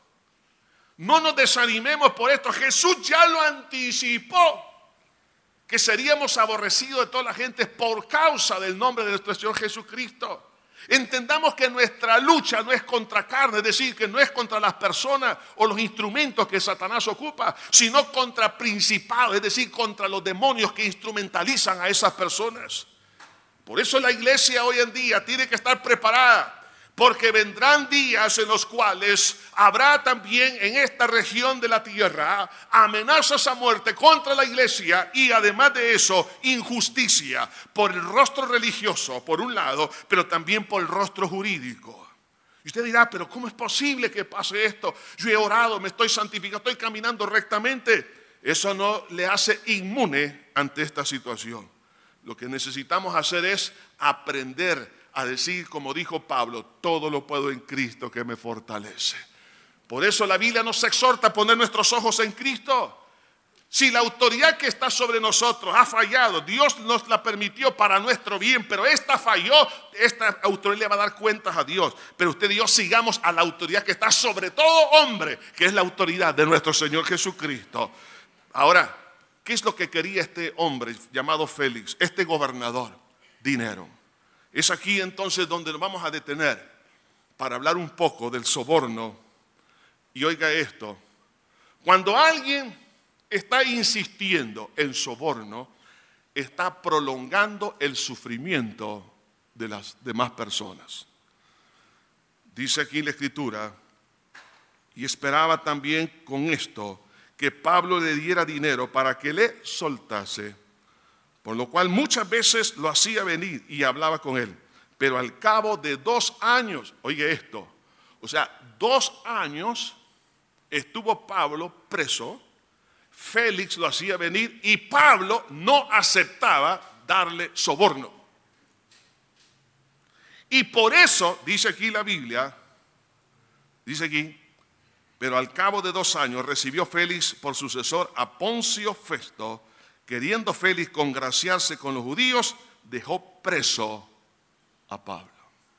No nos desanimemos por esto. Jesús ya lo anticipó, que seríamos aborrecidos de toda la gente por causa del nombre de nuestro Señor Jesucristo. Entendamos que nuestra lucha no es contra carne, es decir, que no es contra las personas o los instrumentos que Satanás ocupa, sino contra principados, es decir, contra los demonios que instrumentalizan a esas personas. Por eso la iglesia hoy en día tiene que estar preparada, porque vendrán días en los cuales habrá también en esta región de la tierra amenazas a muerte contra la iglesia y además de eso injusticia por el rostro religioso por un lado, pero también por el rostro jurídico. Y usted dirá, pero ¿cómo es posible que pase esto? Yo he orado, me estoy santificando, estoy caminando rectamente. Eso no le hace inmune ante esta situación. Lo que necesitamos hacer es aprender a decir, como dijo Pablo, todo lo puedo en Cristo que me fortalece. Por eso la Biblia nos exhorta a poner nuestros ojos en Cristo. Si la autoridad que está sobre nosotros ha fallado, Dios nos la permitió para nuestro bien, pero esta falló, esta autoridad le va a dar cuentas a Dios. Pero usted y yo sigamos a la autoridad que está sobre todo hombre, que es la autoridad de nuestro Señor Jesucristo. Ahora, ¿qué es lo que quería este hombre llamado Félix, este gobernador? Dinero. Es aquí entonces donde nos vamos a detener para hablar un poco del soborno. Y oiga esto, cuando alguien está insistiendo en soborno, está prolongando el sufrimiento de las demás personas. Dice aquí la Escritura, y esperaba también con esto que Pablo le diera dinero para que le soltase, por lo cual muchas veces lo hacía venir y hablaba con él. Pero al cabo de dos años, oye esto, o sea, dos años estuvo Pablo preso, Félix lo hacía venir y Pablo no aceptaba darle soborno. Y por eso, dice aquí la Biblia, dice aquí, pero al cabo de dos años recibió Félix por sucesor a Poncio Festo, queriendo Félix congraciarse con los judíos, dejó preso a Pablo.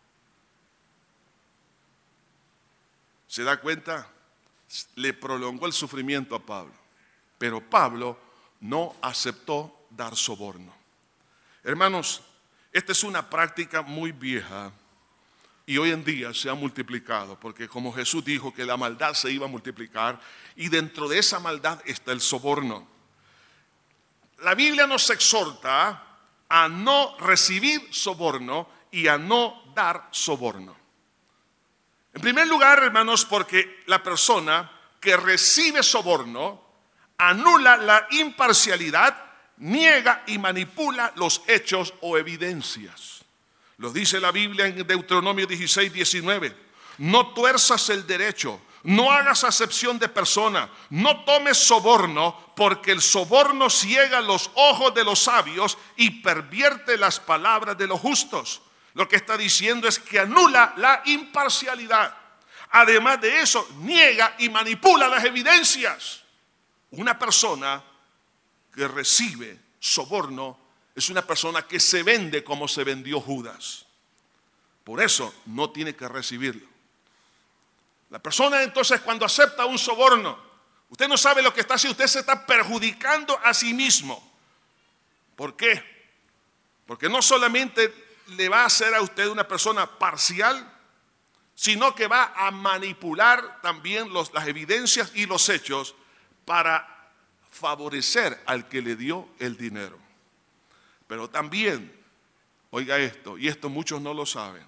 ¿Se da cuenta? Le prolongó el sufrimiento a Pablo, pero Pablo no aceptó dar soborno. Hermanos, esta es una práctica muy vieja y hoy en día se ha multiplicado, porque como Jesús dijo que la maldad se iba a multiplicar y dentro de esa maldad está el soborno. La Biblia nos exhorta a no recibir soborno y a no dar soborno. En primer lugar, hermanos, porque la persona que recibe soborno anula la imparcialidad, niega y manipula los hechos o evidencias. Lo dice la Biblia en Deuteronomio dieciséis, diecinueve. No tuerzas el derecho, no hagas acepción de persona, no tomes soborno, porque el soborno ciega los ojos de los sabios y pervierte las palabras de los justos. Lo que está diciendo es que anula la imparcialidad. Además de eso, niega y manipula las evidencias. Una persona que recibe soborno es una persona que se vende como se vendió Judas. Por eso no tiene que recibirlo. La persona entonces cuando acepta un soborno, usted no sabe lo que está haciendo, usted se está perjudicando a sí mismo. ¿Por qué? Porque no solamente le va a hacer a usted una persona parcial, sino que va a manipular también los, las evidencias y los hechos para favorecer al que le dio el dinero. Pero también, oiga esto, y esto muchos no lo saben,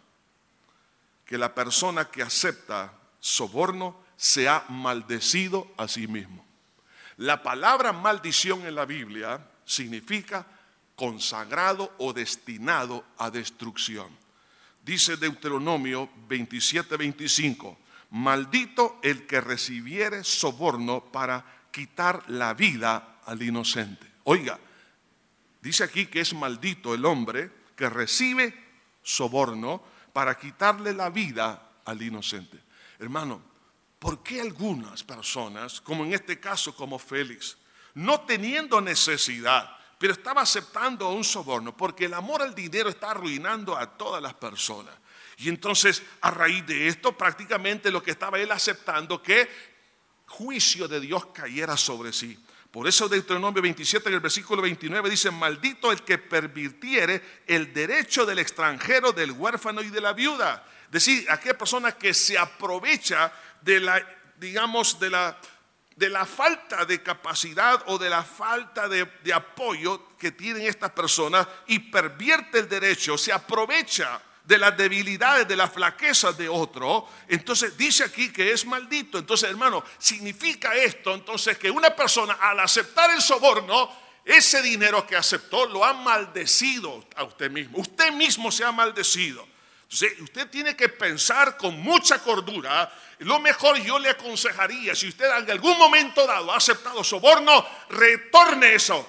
que la persona que acepta soborno se ha maldecido a sí mismo. La palabra maldición en la Biblia significa consagrado o destinado a destrucción. Dice Deuteronomio veintisiete, veinticinco, maldito el que recibiere soborno para quitar la vida al inocente. Oiga, dice aquí que es maldito el hombre que recibe soborno para quitarle la vida al inocente. Hermano, ¿por qué algunas personas, como en este caso como Félix, no teniendo necesidad, pero estaba aceptando un soborno? Porque el amor al dinero está arruinando a todas las personas. Y entonces, a raíz de esto, prácticamente lo que estaba él aceptando, que juicio de Dios cayera sobre sí. Por eso Deuteronomio veintisiete, en el versículo veintinueve, dice, maldito el que pervirtiere el derecho del extranjero, del huérfano y de la viuda. Es decir, aquella persona que se aprovecha de la, digamos, de la... de la falta de capacidad o de la falta de, de apoyo que tienen estas personas y pervierte el derecho, se aprovecha de las debilidades, de las flaquezas de otro. Entonces dice aquí que es maldito. Entonces, hermano, significa esto entonces que una persona al aceptar el soborno, ese dinero que aceptó lo ha maldecido a usted mismo. Usted mismo se ha maldecido. Entonces, usted tiene que pensar con mucha cordura. Lo mejor yo le aconsejaría, si usted en algún momento dado ha aceptado soborno, retorne eso,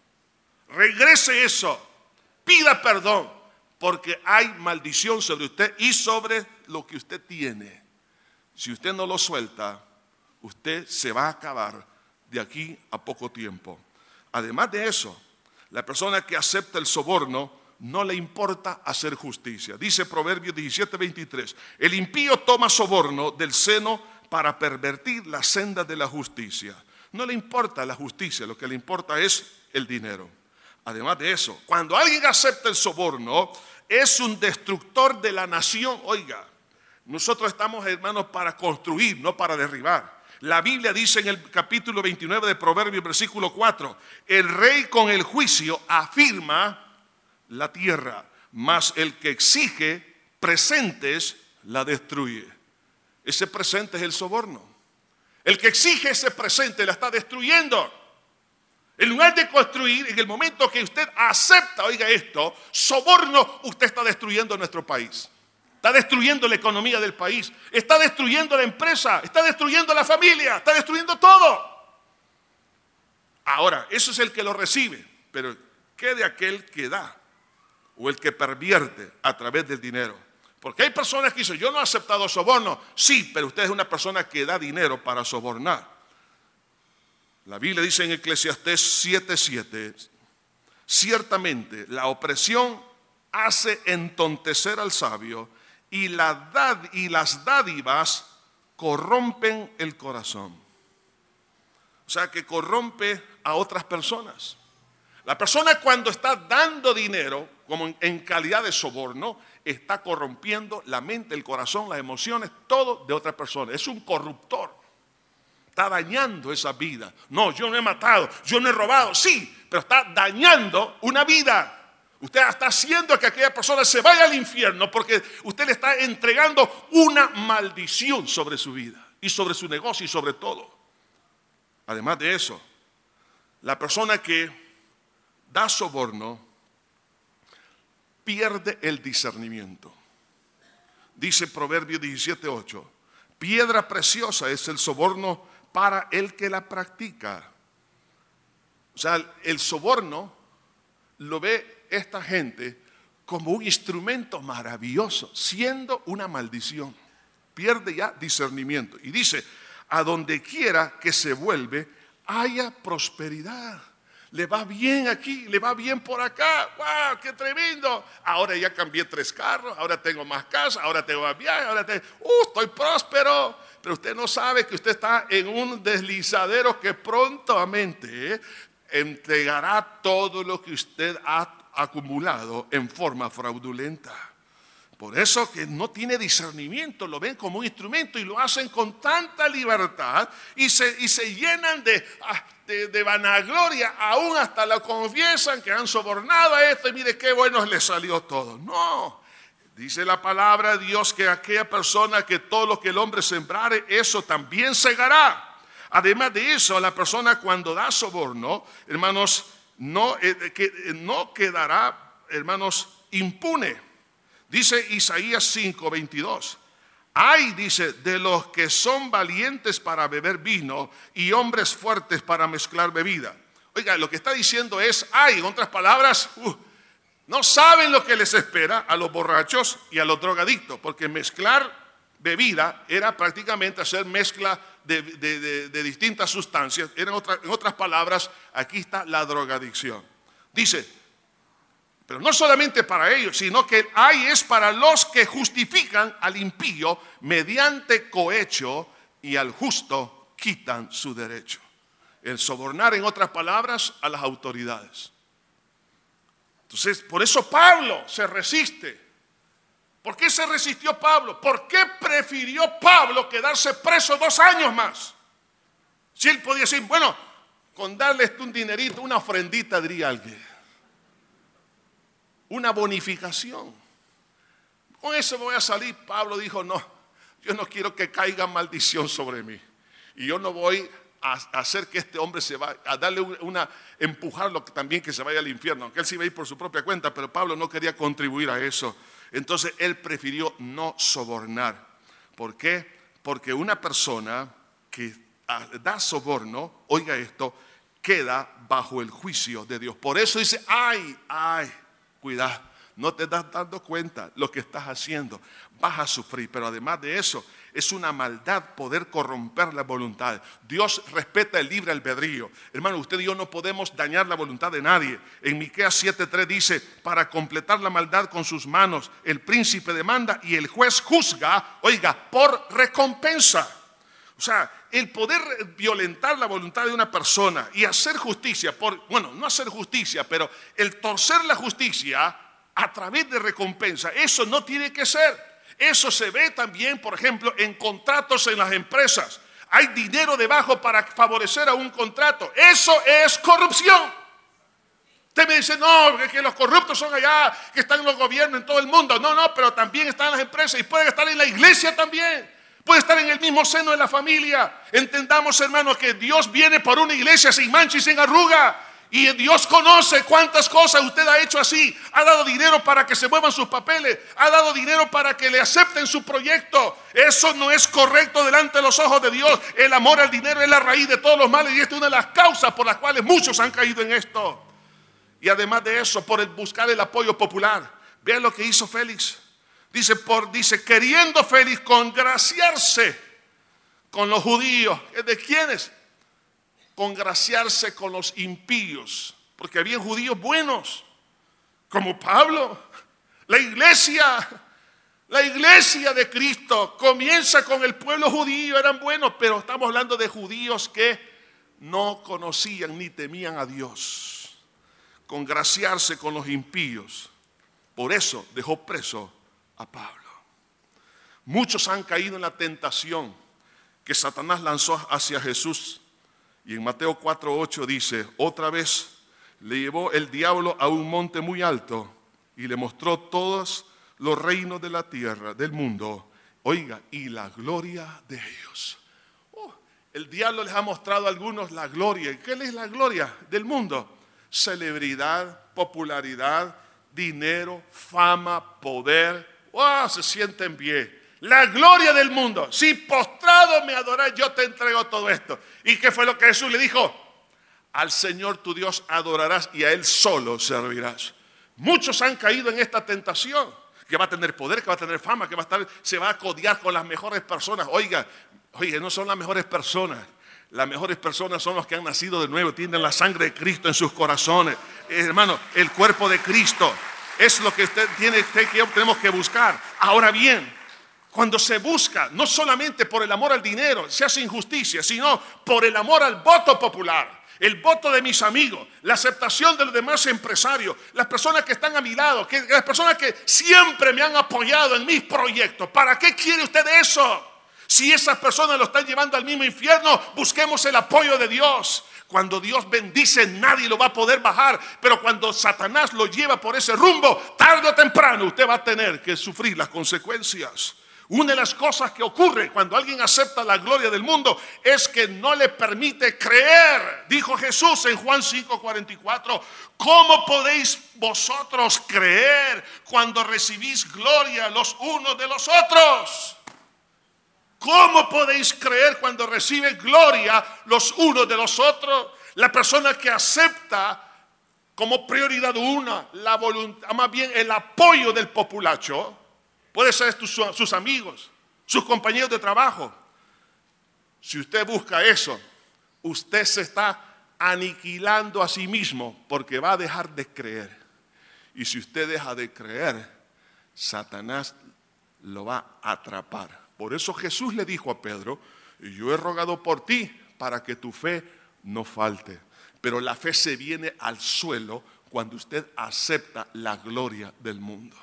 regrese eso, pida perdón, porque hay maldición sobre usted y sobre lo que usted tiene. Si usted no lo suelta, usted se va a acabar de aquí a poco tiempo. Además de eso, la persona que acepta el soborno no le importa hacer justicia. Dice Proverbios diecisiete, veintitrés, el impío toma soborno del seno para pervertir la senda de la justicia. No le importa la justicia, lo que le importa es el dinero. Además de eso, cuando alguien acepta el soborno, es un destructor de la nación. Oiga, nosotros estamos, hermanos, para construir, no para derribar. La Biblia dice en el capítulo veintinueve de Proverbios, versículo cuatro, el rey con el juicio afirma la tierra, mas el que exige presentes la destruye. Ese presente es el soborno. El que exige ese presente la está destruyendo. En lugar de construir, en el momento que usted acepta, oiga esto, soborno, usted está destruyendo nuestro país. Está destruyendo la economía del país. Está destruyendo la empresa. Está destruyendo la familia. Está destruyendo todo. Ahora, eso es el que lo recibe. Pero ¿qué de aquel que da? O el que pervierte a través del dinero. Porque hay personas que dicen, yo no he aceptado soborno. Sí, pero usted es una persona que da dinero para sobornar. La Biblia dice en Eclesiastés siete, siete, ciertamente la opresión hace entontecer al sabio y, la dad, y las dádivas corrompen el corazón. O sea que corrompe a otras personas. La persona cuando está dando dinero, como en, en calidad de soborno, está corrompiendo la mente, el corazón, las emociones, todo de otra persona. Es un corruptor. Está dañando esa vida. No, yo no he matado, yo no he robado. Sí, pero está dañando una vida. Usted está haciendo que aquella persona se vaya al infierno porque usted le está entregando una maldición sobre su vida y sobre su negocio y sobre todo. Además de eso, la persona que da soborno, pierde el discernimiento. Dice Proverbios diecisiete, ocho, piedra preciosa es el soborno para el que la practica. O sea, el soborno lo ve esta gente como un instrumento maravilloso, siendo una maldición. Pierde ya discernimiento. Y dice, a donde quiera que se vuelve, haya prosperidad. Le va bien aquí, le va bien por acá. ¡Wow! ¡Qué tremendo! Ahora ya cambié tres carros, ahora tengo más casa, ahora tengo más viajes, ahora tengo... ¡Uh! Estoy próspero. Pero usted no sabe que usted está en un deslizadero que prontamente ¿eh? entregará todo lo que usted ha acumulado en forma fraudulenta. Por eso que no tiene discernimiento, lo ven como un instrumento y lo hacen con tanta libertad y se, y se llenan de, de, de vanagloria, aún hasta lo confiesan que han sobornado a esto y mire qué bueno les salió todo. No, dice la palabra de Dios que aquella persona que todo lo que el hombre sembrare, eso también segará. Además de eso, la persona cuando da soborno, hermanos, no, eh, que, eh, no quedará, hermanos, impune. Dice Isaías cinco, veintidós. Ay, dice, de los que son valientes para beber vino y hombres fuertes para mezclar bebida. Oiga, lo que está diciendo es, ay, en otras palabras, uh, no saben lo que les espera a los borrachos y a los drogadictos, porque mezclar bebida era prácticamente hacer mezcla de, de, de, de distintas sustancias. Eran otra, en otras palabras, aquí está la drogadicción. Dice, pero no solamente para ellos, sino que hay es para los que justifican al impío mediante cohecho y al justo quitan su derecho. El sobornar, en otras palabras, a las autoridades. Entonces, por eso Pablo se resiste. ¿Por qué se resistió Pablo? ¿Por qué prefirió Pablo quedarse preso dos años más? Si él podía decir, bueno, con darle un dinerito, una ofrendita, diría alguien. Una bonificación. Con eso voy a salir. Pablo dijo, no, yo no quiero que caiga maldición sobre mí. Y yo no voy a hacer que este hombre se vaya, a darle una, empujarlo también que se vaya al infierno. Aunque él sí iba a ir por su propia cuenta, pero Pablo no quería contribuir a eso. Entonces él prefirió no sobornar. ¿Por qué? Porque una persona que da soborno, oiga esto, queda bajo el juicio de Dios. Por eso dice, ay, ay. Cuidado, no te das dando cuenta lo que estás haciendo, vas a sufrir, pero además de eso, es una maldad poder corromper la voluntad. Dios respeta el libre albedrío. Hermano, usted y yo no podemos dañar la voluntad de nadie. En Miqueas siete tres dice, para completar la maldad con sus manos, el príncipe demanda y el juez juzga, oiga, por recompensa. O sea, el poder violentar la voluntad de una persona y hacer justicia, por, bueno, no hacer justicia, pero el torcer la justicia a través de recompensa, eso no tiene que ser. Eso se ve también, por ejemplo, en contratos en las empresas. Hay dinero debajo para favorecer a un contrato. Eso es corrupción. Usted me dice, no, que los corruptos son allá, que están en los gobiernos en todo el mundo. No, no, pero también están en las empresas y pueden estar en la iglesia también. Puede estar en el mismo seno de la familia. Entendamos, hermanos, que Dios viene por una iglesia sin mancha y sin arruga. Y Dios conoce cuántas cosas usted ha hecho así. Ha dado dinero para que se muevan sus papeles. Ha dado dinero para que le acepten su proyecto. Eso no es correcto delante de los ojos de Dios. El amor al dinero es la raíz de todos los males. Y esta es una de las causas por las cuales muchos han caído en esto. Y además de eso, por el buscar el apoyo popular. Vean lo que hizo Félix. Dice, por, dice, queriendo Félix congraciarse con los judíos. ¿De quiénes? Congraciarse con los impíos. Porque había judíos buenos, como Pablo. La iglesia, la iglesia de Cristo comienza con el pueblo judío, eran buenos, pero estamos hablando de judíos que no conocían ni temían a Dios. Congraciarse con los impíos. Por eso dejó preso a Pablo. Muchos han caído en la tentación que Satanás lanzó hacia Jesús. Y en Mateo cuatro ocho dice, otra vez le llevó el diablo a un monte muy alto y le mostró todos los reinos de la tierra, del mundo. Oiga, y la gloria de ellos. Oh, el diablo les ha mostrado a algunos la gloria. ¿Qué es la gloria del mundo? Celebridad, popularidad, dinero, fama, poder. ¡Wow! Se sienten bien. La gloria del mundo. Si postrado me adoráis, yo te entrego todo esto. ¿Y qué fue lo que Jesús le dijo? Al Señor tu Dios adorarás y a Él solo servirás. Muchos han caído en esta tentación. Que va a tener poder, que va a tener fama, que va a estar, se va a codear con las mejores personas. Oiga, oiga, no son las mejores personas. Las mejores personas son los que han nacido de nuevo, tienen la sangre de Cristo en sus corazones. Eh, hermano, el cuerpo de Cristo es lo que usted tiene que tenemos que buscar. Ahora bien, cuando se busca, no solamente por el amor al dinero, se hace injusticia, sino por el amor al voto popular, el voto de mis amigos, la aceptación de los demás empresarios, las personas que están a mi lado, que, las personas que siempre me han apoyado en mis proyectos. ¿Para qué quiere usted eso? Si esas personas lo están llevando al mismo infierno, busquemos el apoyo de Dios. Cuando Dios bendice, nadie lo va a poder bajar. Pero cuando Satanás lo lleva por ese rumbo, tarde o temprano usted va a tener que sufrir las consecuencias. Una de las cosas que ocurre cuando alguien acepta la gloria del mundo es que no le permite creer. Dijo Jesús en Juan cinco cuarenta y cuatro, ¿cómo podéis vosotros creer cuando recibís gloria los unos de los otros? ¿Cómo podéis creer cuando reciben gloria los unos de los otros? La persona que acepta como prioridad una la voluntad, más bien el apoyo del populacho, puede ser tus, sus amigos, sus compañeros de trabajo. Si usted busca eso, usted se está aniquilando a sí mismo porque va a dejar de creer. Y si usted deja de creer, Satanás lo va a atrapar. Por eso Jesús le dijo a Pedro, yo he rogado por ti para que tu fe no falte. Pero la fe se viene al suelo cuando usted acepta la gloria del mundo.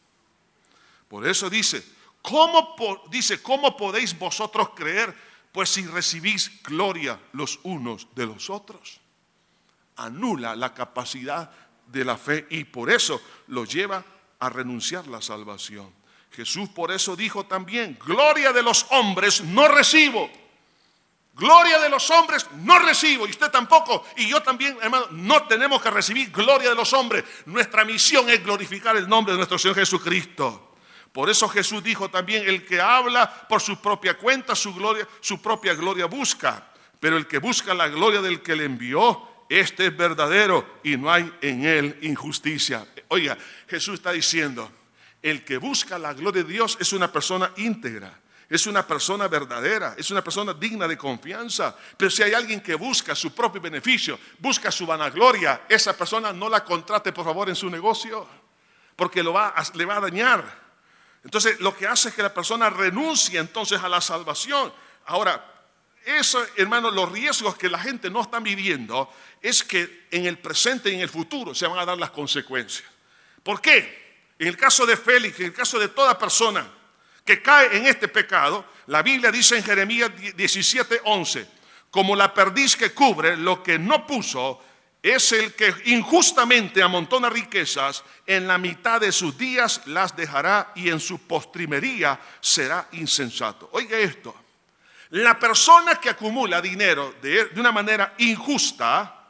Por eso dice, ¿cómo, dice, ¿cómo podéis vosotros creer? Pues si recibís gloria los unos de los otros. Anula la capacidad de la fe y por eso lo lleva a renunciar a la salvación. Jesús por eso dijo también, gloria de los hombres no recibo. Gloria de los hombres no recibo. Y usted tampoco, y yo también, hermano, no tenemos que recibir gloria de los hombres. Nuestra misión es glorificar el nombre de nuestro Señor Jesucristo. Por eso Jesús dijo también, el que habla por su propia cuenta, su gloria, su propia gloria busca. Pero el que busca la gloria del que le envió, este es verdadero y no hay en él injusticia. Oiga, Jesús está diciendo, el que busca la gloria de Dios es una persona íntegra, es una persona verdadera, es una persona digna de confianza. Pero si hay alguien que busca su propio beneficio, busca su vanagloria, esa persona no la contrate por favor en su negocio, porque lo va a, le va a dañar. Entonces lo que hace es que la persona renuncie entonces a la salvación. Ahora, eso, hermano, los riesgos que la gente no está viviendo es que en el presente y en el futuro se van a dar las consecuencias. ¿Por qué? En el caso de Félix, en el caso de toda persona que cae en este pecado, la Biblia dice en Jeremías diecisiete once, como la perdiz que cubre lo que no puso, es el que injustamente amontona riquezas, en la mitad de sus días las dejará y en su postrimería será insensato. Oiga esto, la persona que acumula dinero de, de una manera injusta,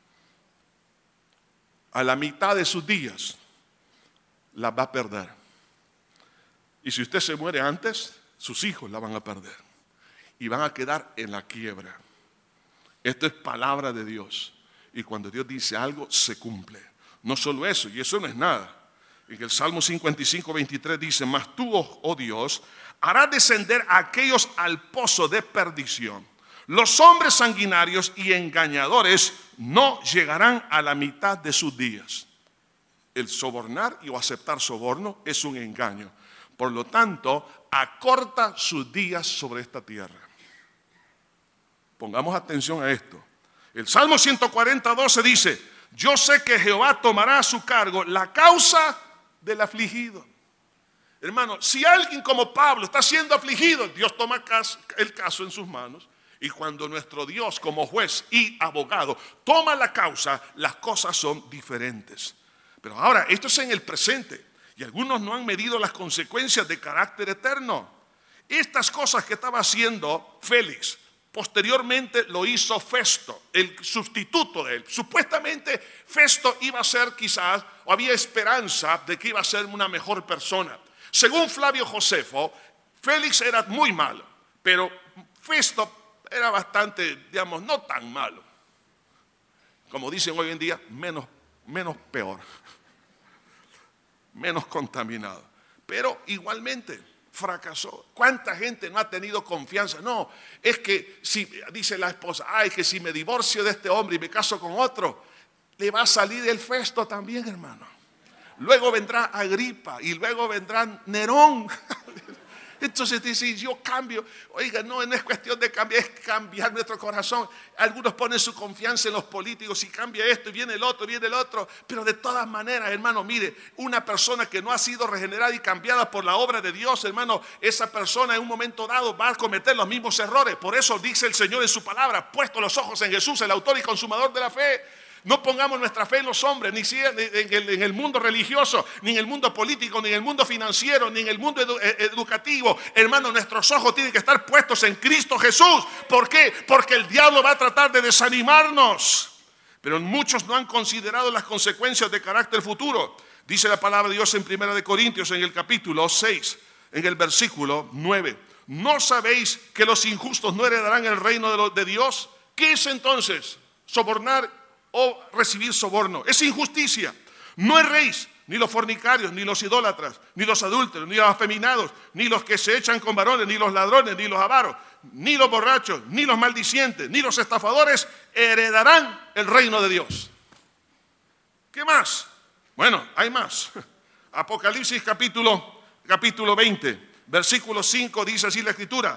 a la mitad de sus días, la va a perder. Y si usted se muere antes, sus hijos la van a perder. Y van a quedar en la quiebra. Esto es palabra de Dios. Y cuando Dios dice algo, se cumple. No solo eso, y eso no es nada. En el Salmo cincuenta y cinco, veintitrés dice, mas tú, oh Dios, harás descender a aquellos al pozo de perdición. Los hombres sanguinarios y engañadores no llegarán a la mitad de sus días. El sobornar y o aceptar soborno es un engaño. Por lo tanto, acorta sus días sobre esta tierra. Pongamos atención a esto. El Salmo ciento cuarenta, doce dice, yo sé que Jehová tomará a su cargo la causa del afligido. Hermano, si alguien como Pablo está siendo afligido, Dios toma el caso en sus manos. Y cuando nuestro Dios como juez y abogado toma la causa, las cosas son diferentes. Pero ahora, esto es en el presente. Y algunos no han medido las consecuencias de carácter eterno. Estas cosas que estaba haciendo Félix, posteriormente lo hizo Festo, el sustituto de él. Supuestamente Festo iba a ser quizás, o había esperanza de que iba a ser una mejor persona. Según Flavio Josefo, Félix era muy malo, pero Festo era bastante, digamos, no tan malo. Como dicen hoy en día, menos, menos peor. Menos contaminado. Pero igualmente, fracasó. ¿Cuánta gente no ha tenido confianza? No, es que si, dice la esposa, ay, que si me divorcio de este hombre y me caso con otro, le va a salir el Festo también, hermano. Luego vendrá Agripa y luego vendrá Nerón. Entonces dice, yo cambio. Oiga, no, no es cuestión de cambiar, es cambiar nuestro corazón. Algunos ponen su confianza en los políticos y cambia esto y viene el otro, viene el otro. Pero de todas maneras, hermano, mire, una persona que no ha sido regenerada y cambiada por la obra de Dios, hermano, esa persona en un momento dado va a cometer los mismos errores. Por eso dice el Señor en su palabra, puesto los ojos en Jesús, el autor y consumador de la fe. No pongamos nuestra fe en los hombres, ni en el mundo religioso, ni en el mundo político, ni en el mundo financiero, ni en el mundo edu educativo. Hermano, nuestros ojos tienen que estar puestos en Cristo Jesús. ¿Por qué? Porque el diablo va a tratar de desanimarnos. Pero muchos no han considerado las consecuencias de carácter futuro. Dice la palabra de Dios en primera de Corintios, en el capítulo seis, en el versículo nueve. ¿No sabéis que los injustos no heredarán el reino de, lo, de Dios? ¿Qué es entonces? ¿Sobornar o recibir soborno? Es injusticia. No erréis, ni los fornicarios, ni los idólatras, ni los adúlteros, ni los afeminados, ni los que se echan con varones, ni los ladrones, ni los avaros, ni los borrachos, ni los maldicientes, ni los estafadores heredarán el reino de Dios. ¿Qué más? Bueno, hay más. Apocalipsis capítulo, capítulo veinte, versículo cinco, dice así la escritura.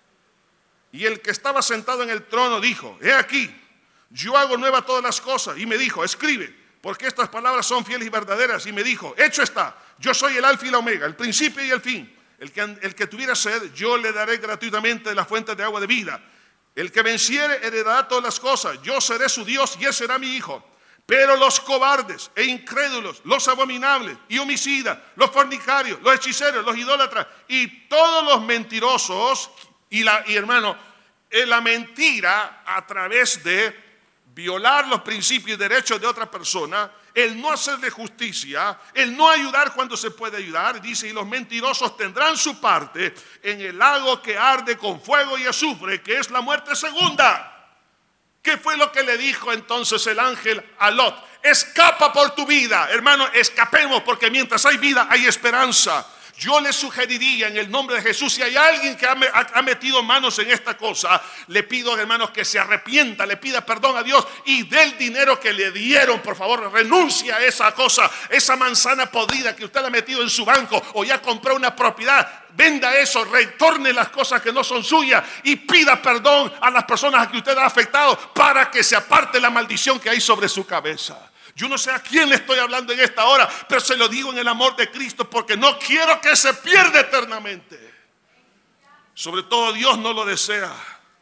Y el que estaba sentado en el trono dijo, he aquí, yo hago nueva todas las cosas. Y me dijo, escribe, porque estas palabras son fieles y verdaderas. Y me dijo, hecho está, yo soy el alfa y la omega, el principio y el fin. El que, el que tuviera sed, yo le daré gratuitamente de la fuente de agua de vida. El que venciere heredará todas las cosas. Yo seré su Dios y él será mi hijo. Pero los cobardes e incrédulos, los abominables y homicidas, los fornicarios, los hechiceros, los idólatras y todos los mentirosos, y, la, y hermano, la mentira a través de violar los principios y derechos de otra persona, el no hacerle justicia, el no ayudar cuando se puede ayudar, dice, y los mentirosos tendrán su parte en el lago que arde con fuego y azufre, que es la muerte segunda. ¿Qué fue lo que le dijo entonces el ángel a Lot? Escapa por tu vida, hermano, escapemos, porque mientras hay vida hay esperanza. Yo le sugeriría en el nombre de Jesús, si hay alguien que ha, ha metido manos en esta cosa, le pido, hermanos, que se arrepienta, le pida perdón a Dios y del dinero que le dieron, por favor, renuncia a esa cosa, esa manzana podrida que usted ha metido en su banco o ya compró una propiedad. Venda eso, retorne las cosas que no son suyas y pida perdón a las personas a que usted ha afectado para que se aparte la maldición que hay sobre su cabeza. Yo no sé a quién le estoy hablando en esta hora, pero se lo digo en el amor de Cristo porque no quiero que se pierda eternamente. Sobre todo Dios no lo desea.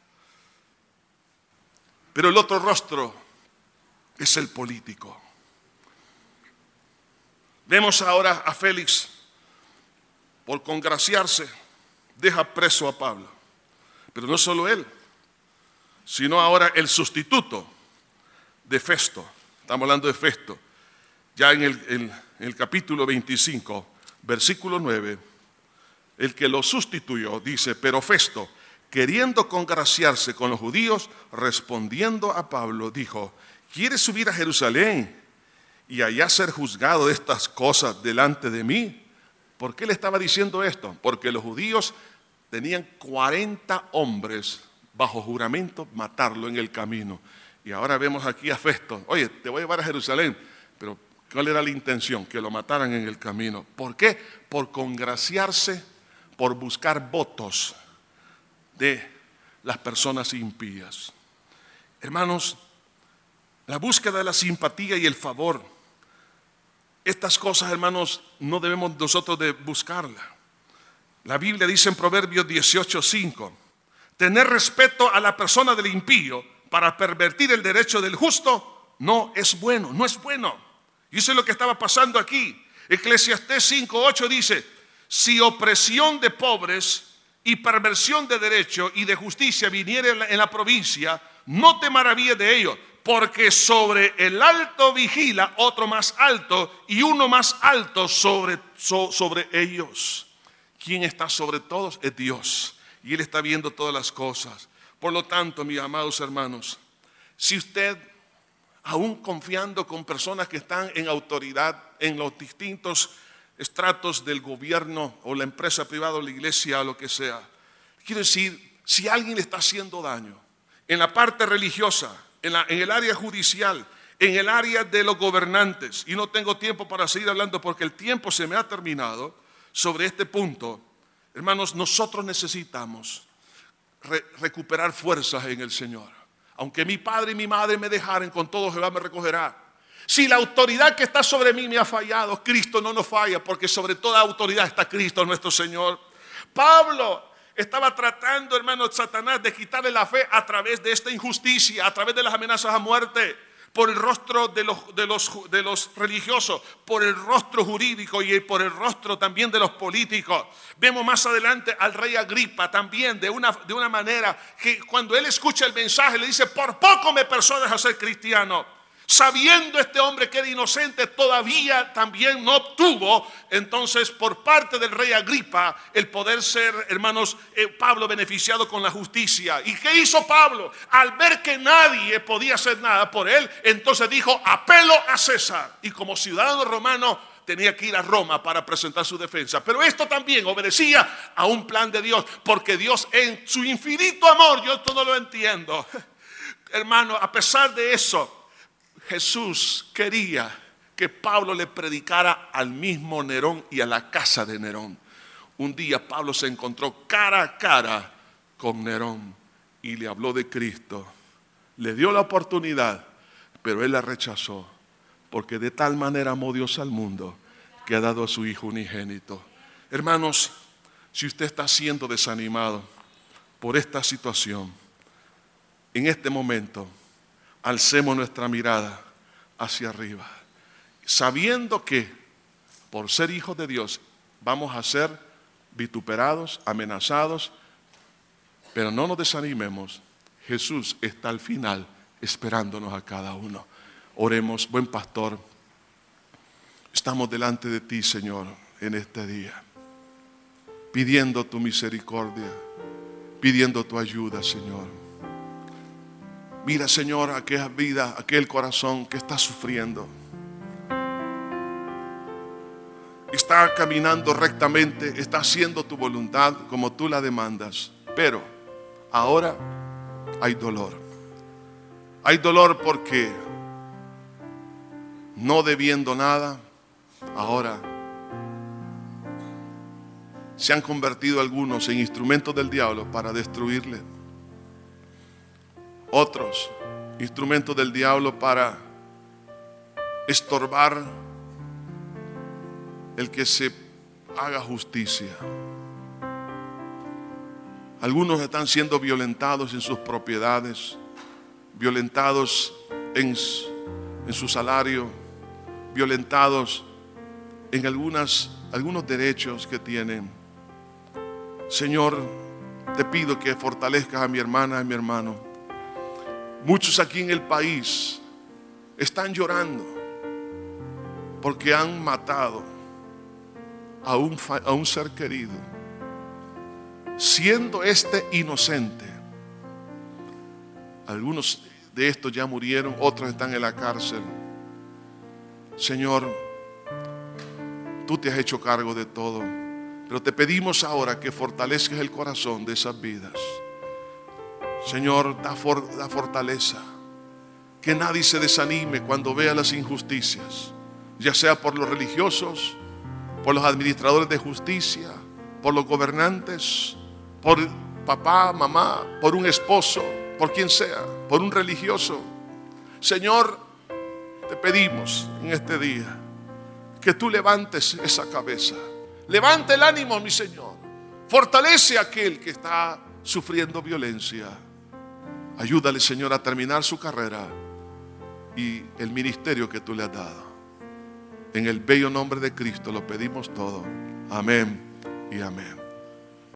Pero el otro rostro es el político. Vemos ahora a Félix, por congraciarse, deja preso a Pablo. Pero no solo él, sino ahora el sustituto de Festo. Estamos hablando de Festo. Ya en el, en, en el capítulo veinticinco, versículo nueve, el que lo sustituyó dice, pero Festo, queriendo congraciarse con los judíos, respondiendo a Pablo, dijo, ¿quieres subir a Jerusalén y allá ser juzgado de estas cosas delante de mí? ¿Por qué le estaba diciendo esto? Porque los judíos tenían cuarenta hombres bajo juramento matarlo en el camino. Y ahora vemos aquí a Festo, oye, te voy a llevar a Jerusalén, pero ¿cuál era la intención? Que lo mataran en el camino. ¿Por qué? Por congraciarse, por buscar votos de las personas impías. Hermanos, la búsqueda de la simpatía y el favor, estas cosas, hermanos, no debemos nosotros de buscarla. La Biblia dice en Proverbios dieciocho cinco, tener respeto a la persona del impío para pervertir el derecho del justo no es bueno, no es bueno. Y eso es lo que estaba pasando aquí. Eclesiastés cinco ocho dice, si opresión de pobres y perversión de derecho y de justicia viniere en la, en la provincia, no te maravilles de ello, porque sobre el alto vigila otro más alto y uno más alto sobre, so, sobre ellos. ¿Quién está sobre todos? Es Dios. Y Él está viendo todas las cosas. Por lo tanto, mis amados hermanos, si usted, aún confiando con personas que están en autoridad en los distintos estratos del gobierno o la empresa privada o la iglesia o lo que sea. Quiero decir, si alguien le está haciendo daño en la parte religiosa, en, la, en el área judicial, en el área de los gobernantes, y no tengo tiempo para seguir hablando porque el tiempo se me ha terminado sobre este punto, hermanos, nosotros necesitamos re- recuperar fuerzas en el Señor. Aunque mi padre y mi madre me dejaren, con todo Jehová me recogerá. Si la autoridad que está sobre mí me ha fallado, Cristo no nos falla, porque sobre toda autoridad está Cristo nuestro Señor. Pablo estaba tratando, hermano, Satanás de quitarle la fe a través de esta injusticia, a través de las amenazas a muerte, por el rostro de los, de los, de los religiosos, por el rostro jurídico y por el rostro también de los políticos. Vemos más adelante al rey Agripa también de una, de una manera que cuando él escucha el mensaje le dice: por poco me persuades a ser cristiano. Sabiendo este hombre que era inocente, todavía también no obtuvo, entonces, por parte del rey Agripa, el poder ser, hermanos, eh, Pablo beneficiado con la justicia. ¿Y qué hizo Pablo? Al ver que nadie podía hacer nada por él, entonces dijo: apelo a César. Y como ciudadano romano tenía que ir a Roma para presentar su defensa. Pero esto también obedecía a un plan de Dios, porque Dios en su infinito amor, yo esto no lo entiendo, hermano, a pesar de eso, Jesús quería que Pablo le predicara al mismo Nerón y a la casa de Nerón. Un día Pablo se encontró cara a cara con Nerón y le habló de Cristo. Le dio la oportunidad, pero él la rechazó, porque de tal manera amó Dios al mundo que ha dado a su Hijo unigénito. Hermanos, si usted está siendo desanimado por esta situación, en este momento, alcemos nuestra mirada hacia arriba, sabiendo que por ser hijos de Dios vamos a ser vituperados, amenazados, pero no nos desanimemos. Jesús está al final esperándonos a cada uno. Oremos. Buen pastor, estamos delante de ti, Señor, en este día, pidiendo tu misericordia, pidiendo tu ayuda, Señor. Mira, Señor, aquella vida, aquel corazón que está sufriendo, está caminando rectamente, está haciendo tu voluntad como tú la demandas, pero ahora hay dolor. Hay dolor porque no debiendo nada, ahora se han convertido algunos en instrumentos del diablo para destruirle. Otros instrumentos del diablo para estorbar el que se haga justicia. Algunos están siendo violentados en sus propiedades, violentados en, en su salario, violentados en algunas, algunos derechos que tienen. Señor, te pido que fortalezcas a mi hermana y a mi hermano. Muchos aquí en el país están llorando porque han matado a un, a un ser querido, siendo este inocente. Algunos de estos ya murieron, otros están en la cárcel. Señor, tú te has hecho cargo de todo, pero te pedimos ahora que fortalezcas el corazón de esas vidas. Señor, da, for, da fortaleza, que nadie se desanime cuando vea las injusticias, ya sea por los religiosos, por los administradores de justicia, por los gobernantes, por papá, mamá, por un esposo, por quien sea, por un religioso. Señor, te pedimos en este día que tú levantes esa cabeza, levante el ánimo, mi Señor, fortalece a aquel que está sufriendo violencia. Ayúdale, Señor, a terminar su carrera y el ministerio que tú le has dado. En el bello nombre de Cristo lo pedimos todo. Amén y amén.